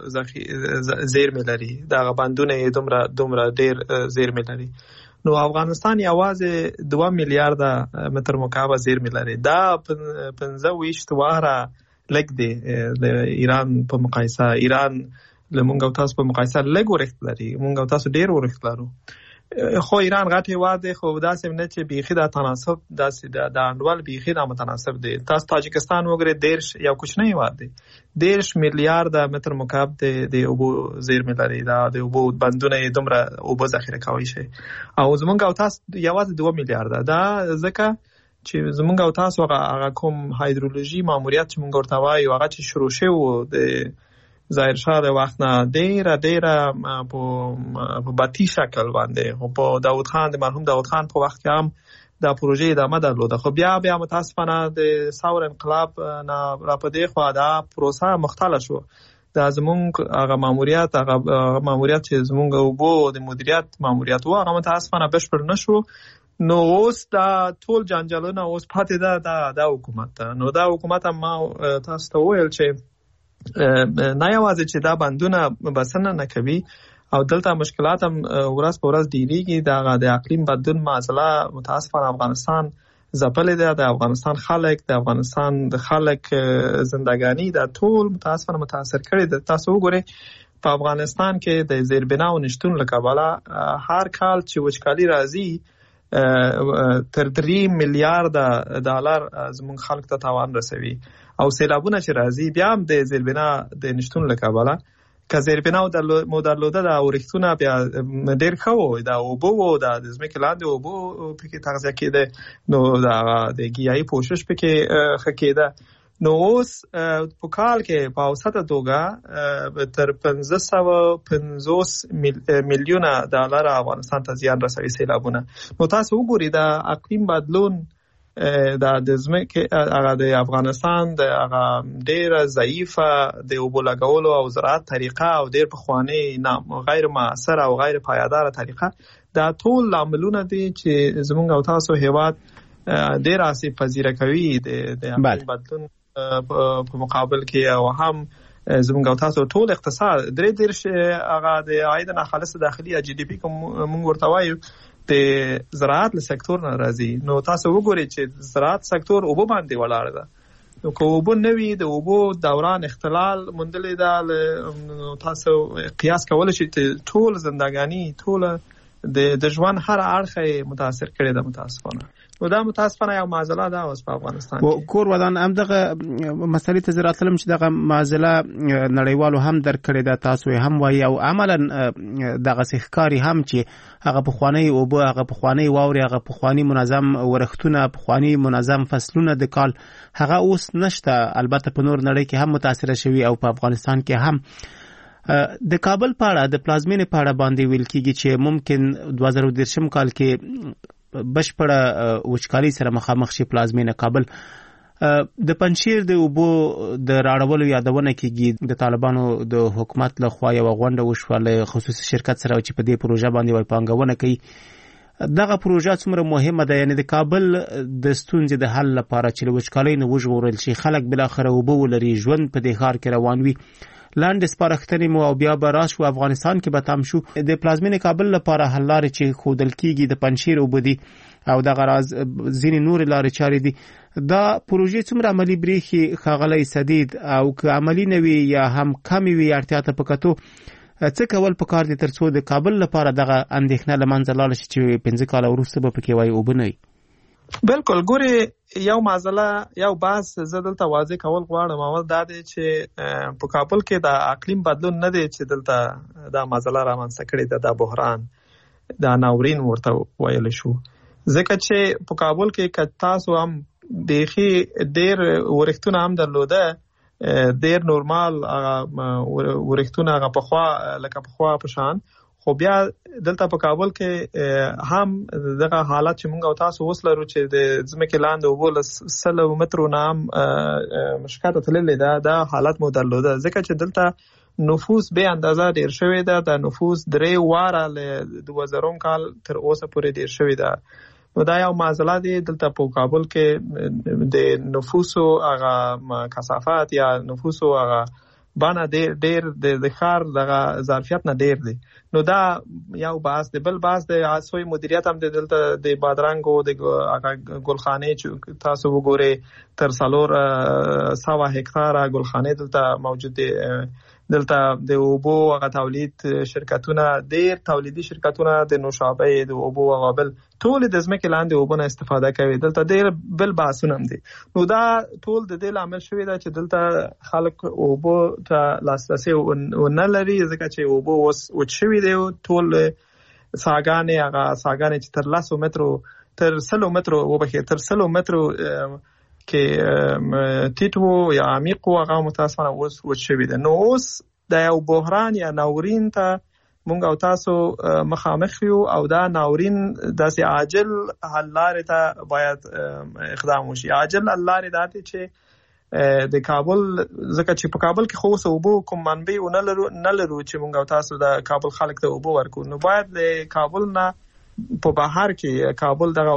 زیرمې لري، دغه بندونه دومره دومره ډیر زیرمې لري. نو افغانستان یوازې دوه میلیارډ متر مکعب زیرمې لري، دا پنځه ویشت واره لږ دی د ایران په مقایسه. ایران لمونږ او تاسو په مقایسه لږ ورښت لري، مونږ او تاسو ډیر ورښت لرو. خو ایران غټ هیواد دی، خو داسې نه چې بیخي دا تناسب داسې د انډول بیخي دا متناسب دی. تاسو تاجکستان وګورئ، دیرش یو کوچنی هیواد دی، دیرش میلیارډ متر مکعب د اوبو زیرمې لري، دا د اوبو بندونه دومره اوبه ذخیره کوي شي. او زمونږ او تاسو یوازې دوه میلیارډ. دا ځکه چې زمونږ او تاسو هغه کوم هایدرولوژي ماموریت چې مونږ ورته وایو هغه چې شروع شوی و د ظاهر شاه د وخت نه ډیره ډیره په باتي شکل باندې، خو په داود خان د مرحوم داود خان په وخت کې هم دا پروژه ادامه درلوده. خو بیا بیا متاسفانه د ثور انقلاب نه را پدې خو دا پروسه مختلف شو. دا زمونږ هغه ماموریت هغه ماموریت چې زمونږ اوبو د مدیریت ماموریت و هغه متاسفانه بشپړ نشو. نو اوس دا ټول جنجالونه اوس پاتې ده دا د حکومت. نو دا حکومت هم ما تاسو ته ویل چې نه یوازې چې دا بندونه بسنه نه کوي او دلته مشکلات هم ورځ په ورځ ډیریږي. دا د اقلیم بدلون معضله متاسفانه افغانستان ځپلې ده، د افغانستان خلک د افغانستان د خلک زندګانی دا ټول متاسفانه متاثر کړي ده. تاسو وګورئ په افغانستان کې د زیربناو نشټون له کبله هر کال چې وچکالي راځي تر درې میلیارډ ډالر زموږ خلک ته تاوان رسوي. او سیلابونه چې راځي بیا هم د زیربنا د نشټون له کبله که زیربنا مو درلوده دا ورښتونه بیا ډیر ښه و، دا اوبه و، دا د ځمکې لاندې اوبه پکې تغذیه کېده، نو دا د ګیاهي پوشش پکې ښه کېده. نو اوس په کال کې په اوسطه توګه تر پنځه سوه پنځوس میلیونه ډالر افغانستان ته زیان رسوي سیلابونه. نو تاسو وګورئ دا اقلیم بدلون دا د ځمکې هغه د افغانستان د هغه ډیره ضعیفه د اوبو لګولو او زراعت طریقه او ډیر پخواني غیر مؤثر او غیر پایدار طریقه، دا ټول عاملونه دي چې زموږ او تاسو هیواد ډیر آسیب پذیره کوي د اقلیم بدلون په مقابل کې. او هم زموږ او تاسو ټول اقتصاد درې دیرش هغه د عاید ناخالص داخلي جی ډي پی کوم موږ ورته وایو د زراعت له سکتور نه راځي. نو تاسو وګورئ چې زراعت سکتور اوبو باندې ولاړ ده. نو که اوبو نه وي د اوبو دوران اختلال موندلی ده، تاسو قیاس کولی شئ چې ټول زندګاني ټول د ژوند هر اړخ متاثر کړي ده متاسفانه. نو دا متاسفانه یو معضله ده اوس په افغانستان کې. کور ودان هم دغه مسلې ته زراعت لم چې دغه معضله نړیوالو هم درک کړي ده، تاسو هم وایي او عملا دغه سحکاري هم چې هغه په خواني اوبه هغه په خواني واوري هغه په خواني منظم ورښتونه په خواني منظم فصلونه د کال هغه اوس نشته. البته په نور نړۍ کې هم متاثر شوي او په افغانستان کې هم. د کابل په اړه د پلازمینې په اړه باندې ویل کیږي چې ممکن دوه زره دېرشم کال کې بشپړه وچکالي سره مخامخ شي پلازمینه کابل. د پنځیر د اوبو د راړولو یادونه کیږي، د طالبانو د حکومت له خوا یو غونډه وشوه له خصوصي شرکت سره چې په دې پروژه باندې وای پانګونه کوي. دغه پروژه څومره مهمه ده؟ یعنی د کابل د ستونزې د حل لپاره چې له وچکالۍ نه وژغورل شي، خلک بل اخر اوبه ولري، ژوند په دې ښار کې روان وي. لاندې سپارښتنې مو او بیا به راشو افغانستان کې به تم شو. د پلازمینې کابل لپاره حل لارې چې ښودل کیږي د پنجشیر اوبه دي او دغه راز ځینې نورې لارې چارې دي، دا پروژې څومره عملي برېښي ښاغلی سدید؟ او که عملي نه وي یا هم کمې وي اړتیا ته په کتو څه کول پکار دي تر څو د کابل لپاره دغه اندېښنه له منځه لاړه شي چې پنځه کاله وروسته به پکې وایي اوبه نه وي؟ بالکل. ګوري یو معضله یو بحث زه دلته واضح کول غواړم، اول دا دی چې په کابل کې د اقلیم بدلون نه دی چې دلته دا معضله رامنځته کړې ده، دا بحران دا ناورین ورته ویل شو. ځکه چې په کابل کې که تاسو هم بیخي ډېر ورښتونه هم درلوده، ډېر نورمال ورښتونه هغه پخوا لکه پخوا په شان، خو بیا دلته په کابل کې هم دغه حالت چې موږ او تاسو اوس لرو چې د ځمکې لاندې اوبه له سلو مترو نه هم مشکاته تللې ده، دا حالت مو درلوده. ځکه چې دلته نفوس به اندازه ډیر شوی ده. د نفوس درې واره له دوه زرم کال تر اوسه پورې ډیر شوی ده. نو دا یو معضله دی دلته په کابل کې د نفوسو هغه کثافت یا نفوسو هغه باندې ډیر ډیر د ښار دغه ظرفیت نه ډیر دی. نو دا یو بحث دی. بل بحث د اسوي مدیریت هم د دلته د بادرنګ او د هغه ګلخانه چې تاسو وګورئ تر څلور سوه هکتاره ګلخانه دلته موجود دي. دلته د اوبو هغه تولید شرکتونه ډیر تولیدي شرکتونه د نوشابه د اوبو هغه بل ټول د ځمکې لاندې اوبو نه استفاده کوي. دلته ډیر بل بحثونه هم دي. نو دا ټول د دې عامل شوی دا چې دلته خلک اوبو ته لاسرسي ونه لري ځکه چې اوبو اوس وچوي دي. ټول ساګانې هغه ساګانې چې تر لسو مترو تر سلو مترو وبخې تر سلو مترو کې تیټو یا عمیق هغه متاسفانه اوس وچوي دي. نو اوس د یو بحران یا ناورین ته مونږ او تاسو مخامخ یو او دا ناورین داسې عاجل حل لارې ته باید اقدام وشي. عاجل حل لارې دا دي چې د کابل ځکه چې په کابل کې خو اوس اوبو کوم منبع نه لرو نه لرو چې مونږ او تاسو د کابل خلک ته اوبو ورکو. نو باید د کابل نه په بهر کې کابل دغه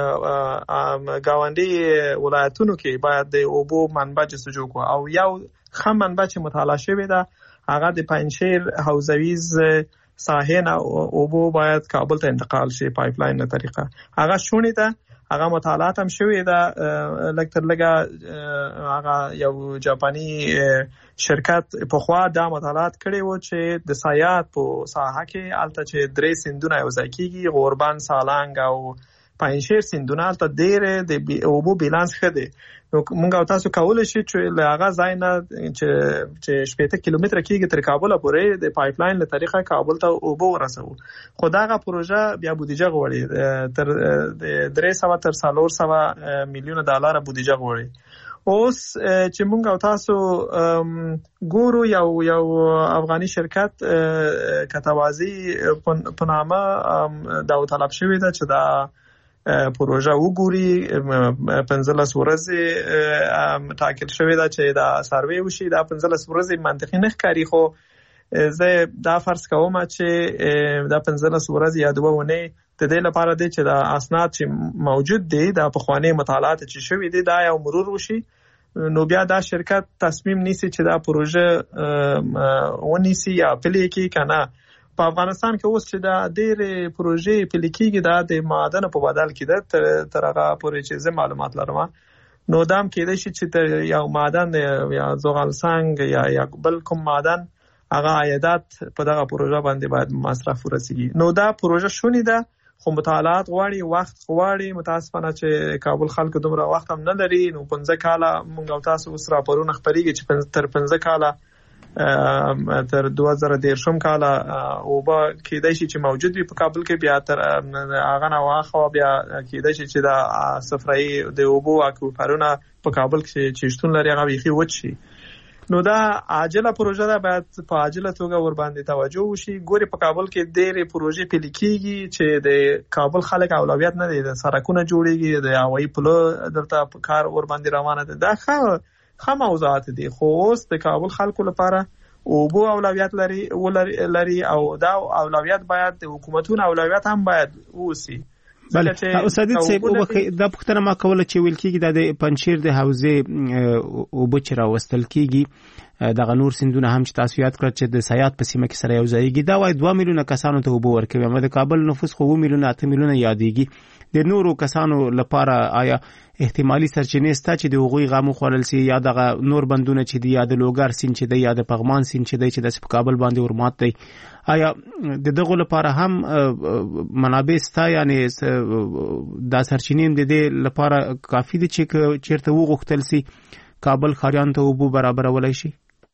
گاونډي ولایتونو کې باید د اوبو منبع جستجو کو او یو خام منبع چې مطالعه شوی ده هغه د پنجشیر حوزویز ساحه نه اوبو باید کابل ته انتقال شي پایپ لاین په طریقه. هغه شونې ده. هغه مطالعات هم شوی ده. لکه تر لګه هغه یو جاپانی شرکت په خوا دا مطالعات کړي وو چې د سایات په ساحه کې الته چې درې سیندونه یو ځای کیږي غوربان سالنګ او پنجشیر سیندونه الته ډېر د اوبو بیلانس ښه دی. نو موږ او تاسو کولای شي چې له هغه ځای نه چې چې شپږ کیلومتره کېږي تر کابل پورې د پایپ لاین له طریقه کابل ته اوبو ورسوو. خو دا هغه پروژه بیا بودیجه غواړي تر درې سوه تر څلور سوه میلیونه ډالر بودیجه غواړي. اوس چې موږ او تاسو ګورو یو یو افغاني شرکت کتوازی په نامه داوطلب شوی ده چې دا پروژه وګوري. پنځلس ورځې ټاکل شوی ده چې دا سروې وشي. دا پنځلس ورځې منطقي نه ښکاري خو زه دا فرض کوم چې دا پنځلس ورځې یا دوه اونۍ د دې لپاره دی چې دا اسناد چې موجود دي دا پخوانی مطالعات چې شوی دي دا یو مرور وشي. نو بیا دا شرکت تصمیم نیسي چې دا پروژه ونیسي یا پلي کړي کنه. په افغانستان کې اوس چې دا ډېر پروژې پلي کېږي دا د معدن په بدل کې ده تر هغه پورې چې زه معلومات لرم. نو دا هم کېدای شي چې یو معدن یا زغال سنگ یا یا بل کوم معدن هغه عایدات په دغه پروژه باندې باید مصرف ورسیږي. نو دا پروژه شونې ده خو مطالعات غواړي وخت غواړي. متاسفانه چې کابل خلک دومره وخت هم نه لري. نو پنځه کاله موږ او تاسو اوس راپورونه خپرېږي چې تر پنځه کاله تر دوه زره دېرشم کاله اوبه کېدای شي چې موجود وي په کابل کې. بیا تر هغه نه واخوا بیا کېدای شي چې دا صفرایي د اوبو اکویفرونه په کابل کې چې شتون لري هغه بیخي وچ شي. نو دا عاجله پروژه ده باید په عاجله توګه ور باندې توجه وشي. ګوري په کابل کې ډېرې پروژې پلي کېږي چې د کابل خلک اولویت نه دی. د سړکونه جوړېږي د هوایي پلو دلته کار ور باندې روانه ده. دا ښه ښه موضوعات دي خو اوس د کابل خلکو لپاره اوبو اولویت لري لري او دا اولویت باید د حکومتونو اولویت هم باید وسی. بله استاد صاحب دا پوښتنه ما کوله چې ویل کېږي د پنجشیر د حوزې اوبه چې راوستل کېږي دغه نور سیندونه هم چې تاسو یاد کړل چې د سیات په سیمه کې سره یو ځایږي دا وایي دوه میلیونه کسانو ته اوبه ورکوي. اما د کابل نفوس خو اووه میلیونه اته میلیونه یادېږي. د نورو کسانو لپاره آیا احتمالي سرچینې شته چې د هغوی غم وخوړل سي یا دغه نور بندونه چې دی یا د لوګر سیند چې دی یا د پغمان سیند چې دی چې د کابل باندې ورمات دی آیا د دغه لپاره هم منابع شته یعنی دا سرچینې د دې لپاره کافي دي چې چیرته وغوښتل سي کابل خاریان ته اوبه برابرولای شي؟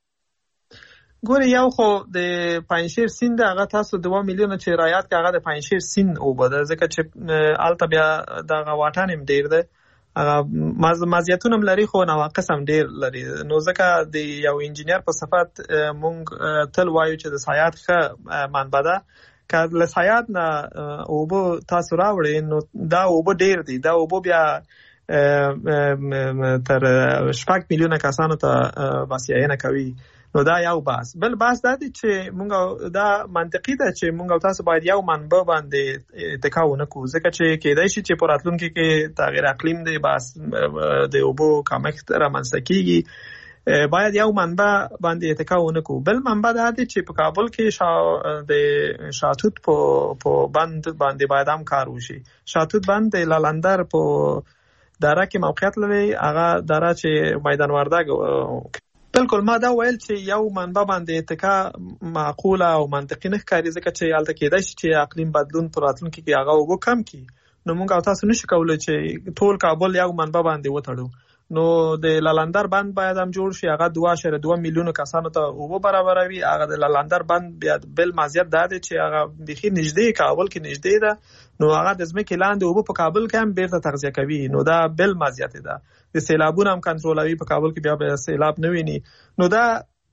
ګوري یو خو د پنجشیر سیند هغه تاسو دوه میلیونه چې رایات کې هغه د پنجشیر سیند اوبه ده ځکه چې الته بیا دغه واټن هم ډیر ده. هغه مزیتونه هم لري خو نواقص هم ډیر لري. نو ځکه د یو انجینر په صفت مونږ تل وایو چې د سیات ښه منبع ده. که له سیات نه اوبه تاسو راوړئ نو دا اوبه ډیر دي. دا اوبه بیا تر شپږ میلیونه کسانو ته وسیاینه کوي. نو دا یو بحث. بل بحث دا دی چې مونږ دا منطقي ده چې مونږ تاسو باید یو منبع باندې اتکا ونه کوو، ځکه چې کېدای شي چې په راتلونکي کې تغیر اقلیم دی، بحث د اوبو کمښت رامنځته کیږي، باید یو منبع باندې اتکا ونه کوو. بل منبع دا دی چې په کابل کې شا د شاتوت په بند باندې باید هم کار وشي. شاتوت بند د لالندر په دره کې موقعیت لري، هغه دره چې میدان وردګ. بالکل ما دا ویل چې یو منبع باندې اتکا معقوله او منطقي نه ښکاري، ځکه چې هلته کېدای شي چې اقلیم بدلون په راتلونکي کې هغه اوبه کم کړي. نو موږ او تاسو نشو کولی چې ټول کابل یو منبع باندې وتړو. نو د لالندر بند باید هم جوړ شي، هغه دوه اعشاریه دوه میلیونه کسانو ته اوبه برابروي. هغه د لالندر بند بیا بل مزیت دا دی چې هغه بيخي نږدې کابل کې نږدې ده، نو هغه د ځمکې لاندې اوبه په کابل کې هم بیرته تغذیه کوي. نو دا بل مزیت ده. د سیلابونو هم کنټرولوي، په کابل کې بیا به سیلاب نه ویني. نو دا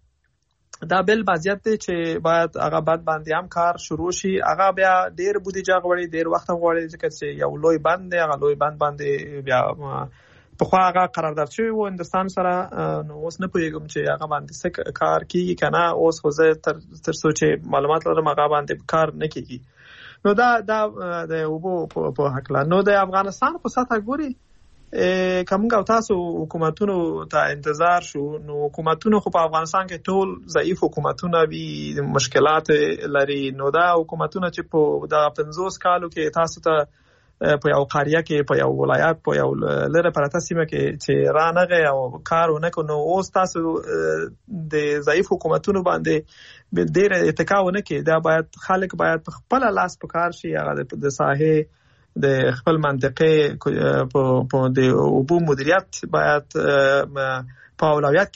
دا بل مزیت دی چې باید هغه بند باندې هم کار شروع شي. هغه بیا ډیر بودیجه غواړي، ډیر وخت غواړي، ځکه چې یو لوی بند دی. هغه لوی بند باندې بیا په خو هغه قرارداد شوی و هندستان سره، نو اوس نه پوهیږم چې هغه باندې څه کار کیږي کنه. اوس خو زه تر تر څو چې معلومات لرم هغه باندې کار نه کیږي. نو دا دا د اوبو په حق لا نو د افغانستان په سطح ګوري کومګ او تاسو حکومتونو ته انتظار شو. نو حکومتونو خو په افغانستان کې ټول ضعیف حکومتونه وی، مشکلات لري. نو دا حکومتونه چې په د پنځوس کالو کې تاسو ته په یو قریه کې، په یو ولایت، په یو لره پرته سیمه کې چې رانغه او کار ونه کو، نو اوس تاسو د ضعیف حکومتونو باندې ډېر اتکا ونه کې. دا باید خلک باید خپل لاس په کار شي، هغه د ساحې د خپل منطقه په د اوبو مدیریت باید په اولویت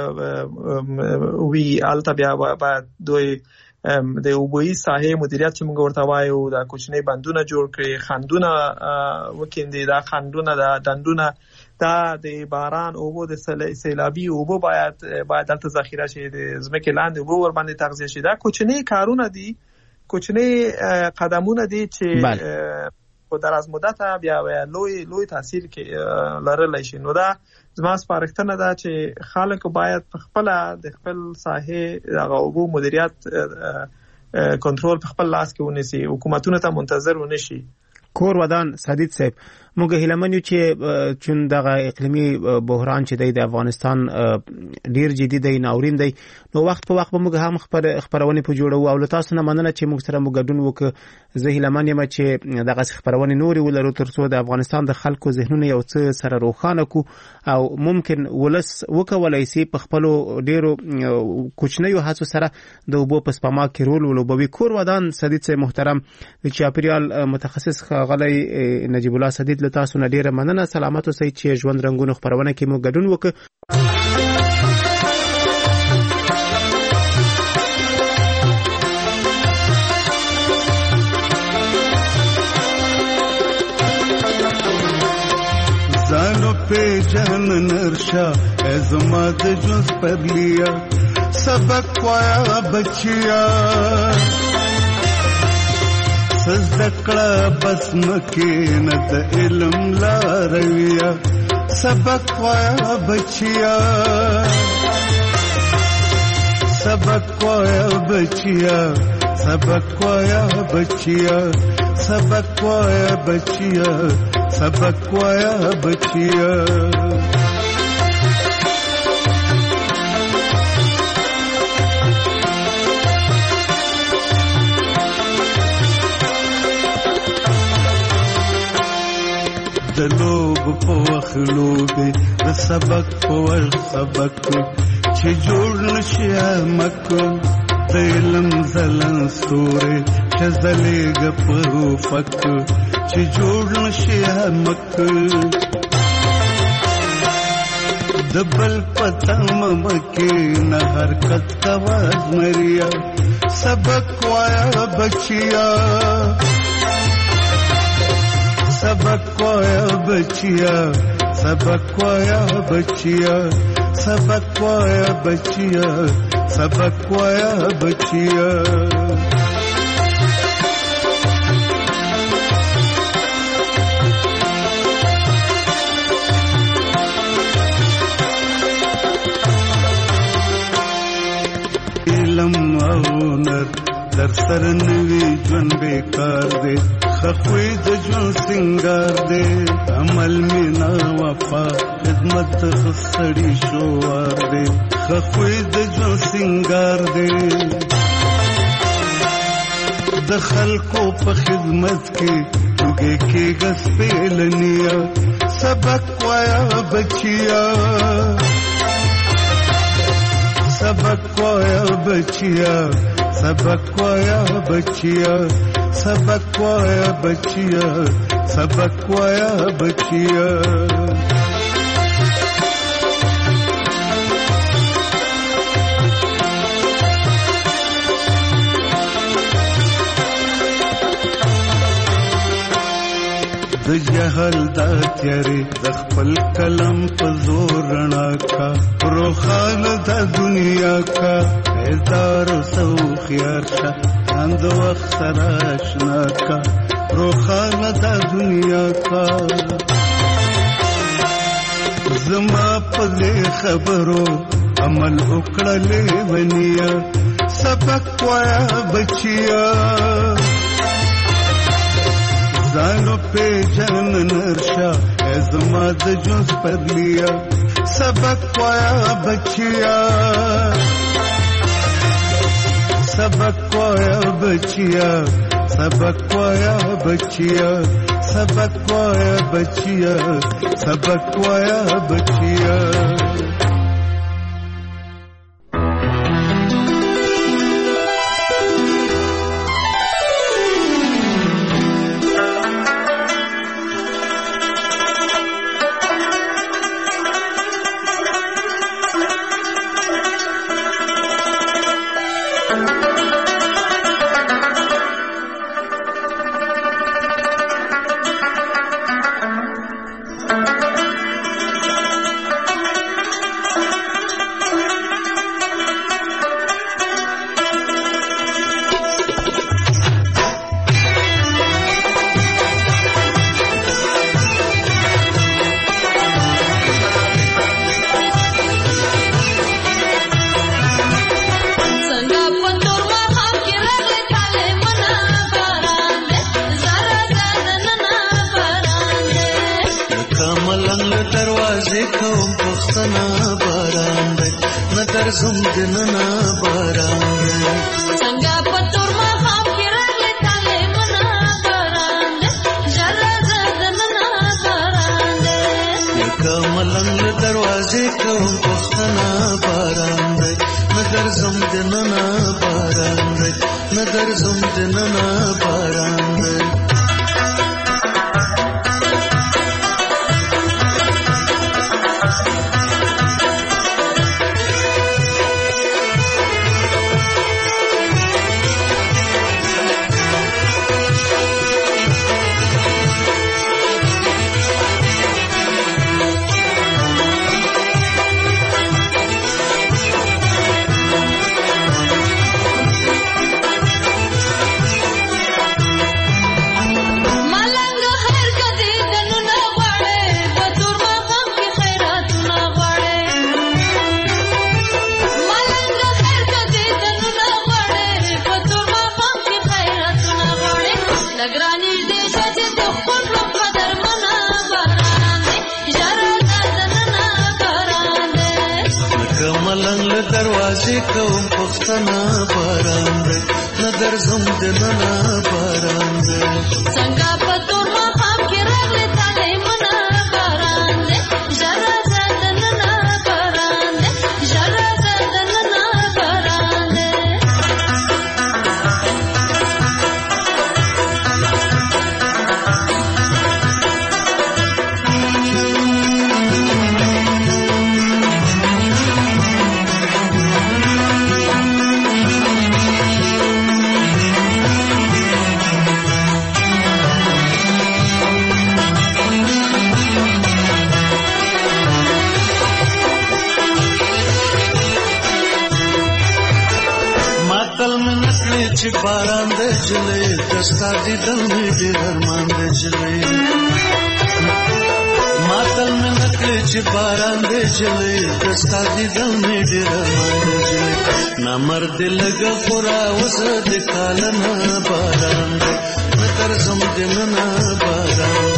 کې وی. البته بیا باید دوی د اوبوي ساحې مدیریت چې موږ ورته وایو، دا کوچنی بندونه جوړ کړي، خندونه وکیندي. دا خندونه دا دندونه دا د باران اوبو د سیلابي اوبو باید باید دلته ذخیره شي، د ځمکې لاندې اوبو ور باندې تغذیه شي. دا کوچنی کارونه دي، کوچنی قدمونه دي چې په دراز مدته بیا لوی لوی تاثیر کې لرلی شي. نو دا زما سپارښتنه ده چې خلک باید په خپل د خپل ساحې د اوبو مدیریت کنټرول په خپل لاس کې ونیسي، حکومتونو ته منتظر ونه شي. کور ودان سدید صاحب، موږ هیله منو چې چون دغه اقلیمي بحران چې د افغانستان ډیر جدي دی، ناورین دی، نو وخت په وخت به موږ هم خبر خبرونه په جوړو. او له تاسو نه مننه چې موږ سره موږ ګډون وکړو. زه هیله من یم چې دغه خبرونه نوري ولرو ترڅو د افغانستان د خلکو ذهنونه یو څه سره روښانه کو، او ممکن ولس وکولای شي په خپل ډیرو کوچنیو هڅو سره د اوبو په سپما کې رول ولوبوي. کور ودان سدید صاحب محترم، د چاپیریال متخصص غلی نجیب الله سدید له تاسو نه ډیره مننه. سلامات اوسئ چې ژوند رنگونو خبرونه کې مو ګډون وکړ. زانو په جهان نرشا ازما د جز پر لیا سبق وایا بچیا سزدکړه بس مکه نه د علم لارویا سبق وایا بچیا سبق وایا بچیا سبق وایا بچیا سبق وایا بچیا سبق وایا بچیا د لوب په وخلو دی د سبق په ور سبق چې جوړ نشي مکو د علم زلن ستوري چې زلېږ په فک چې جوړ نشي مکو د بل پتم مکه نه حرکت کواز مریا سبق وایا بچیا سبق وایا بچیا سبق وایا بچیا سبق وایا بچیا سبق وایا بچیا وی ژوند بیکار دی خخوی د ژوند سنگار دی عمل مینا وفا خدمت خسړی شوار دی خخوی د ژوند سنگار دی د خلکو په خدمت کې توګه کې غس پیلنیا سبق وایا بچیا سبق وایا بچیا سبق وایا بچیا سبق وایا بچیا سبق وایا بچیا د جهل دا تیاری د خپل کلم په زور رڼا کا روخان د دنیا کا بیدار سو خيار شه اند وخت سره آشنا کا روخان د دنیا کا زما په خبرو عمل وکړلې ونیا سبق وایا بچیا زانو پہ جن نرشا ازما د جوز پر لیا سبق وایا بچیا سبق وایا بچیا سبق وایا بچیا سبق وایا بچیا سبق وایا بچیا ماتل مې نکړې چې باران دې چلې دستا دې دل مې ډېر مانځي نامرد لګ خورا وسه دې کالنا باران دې نتر سم دې نه باران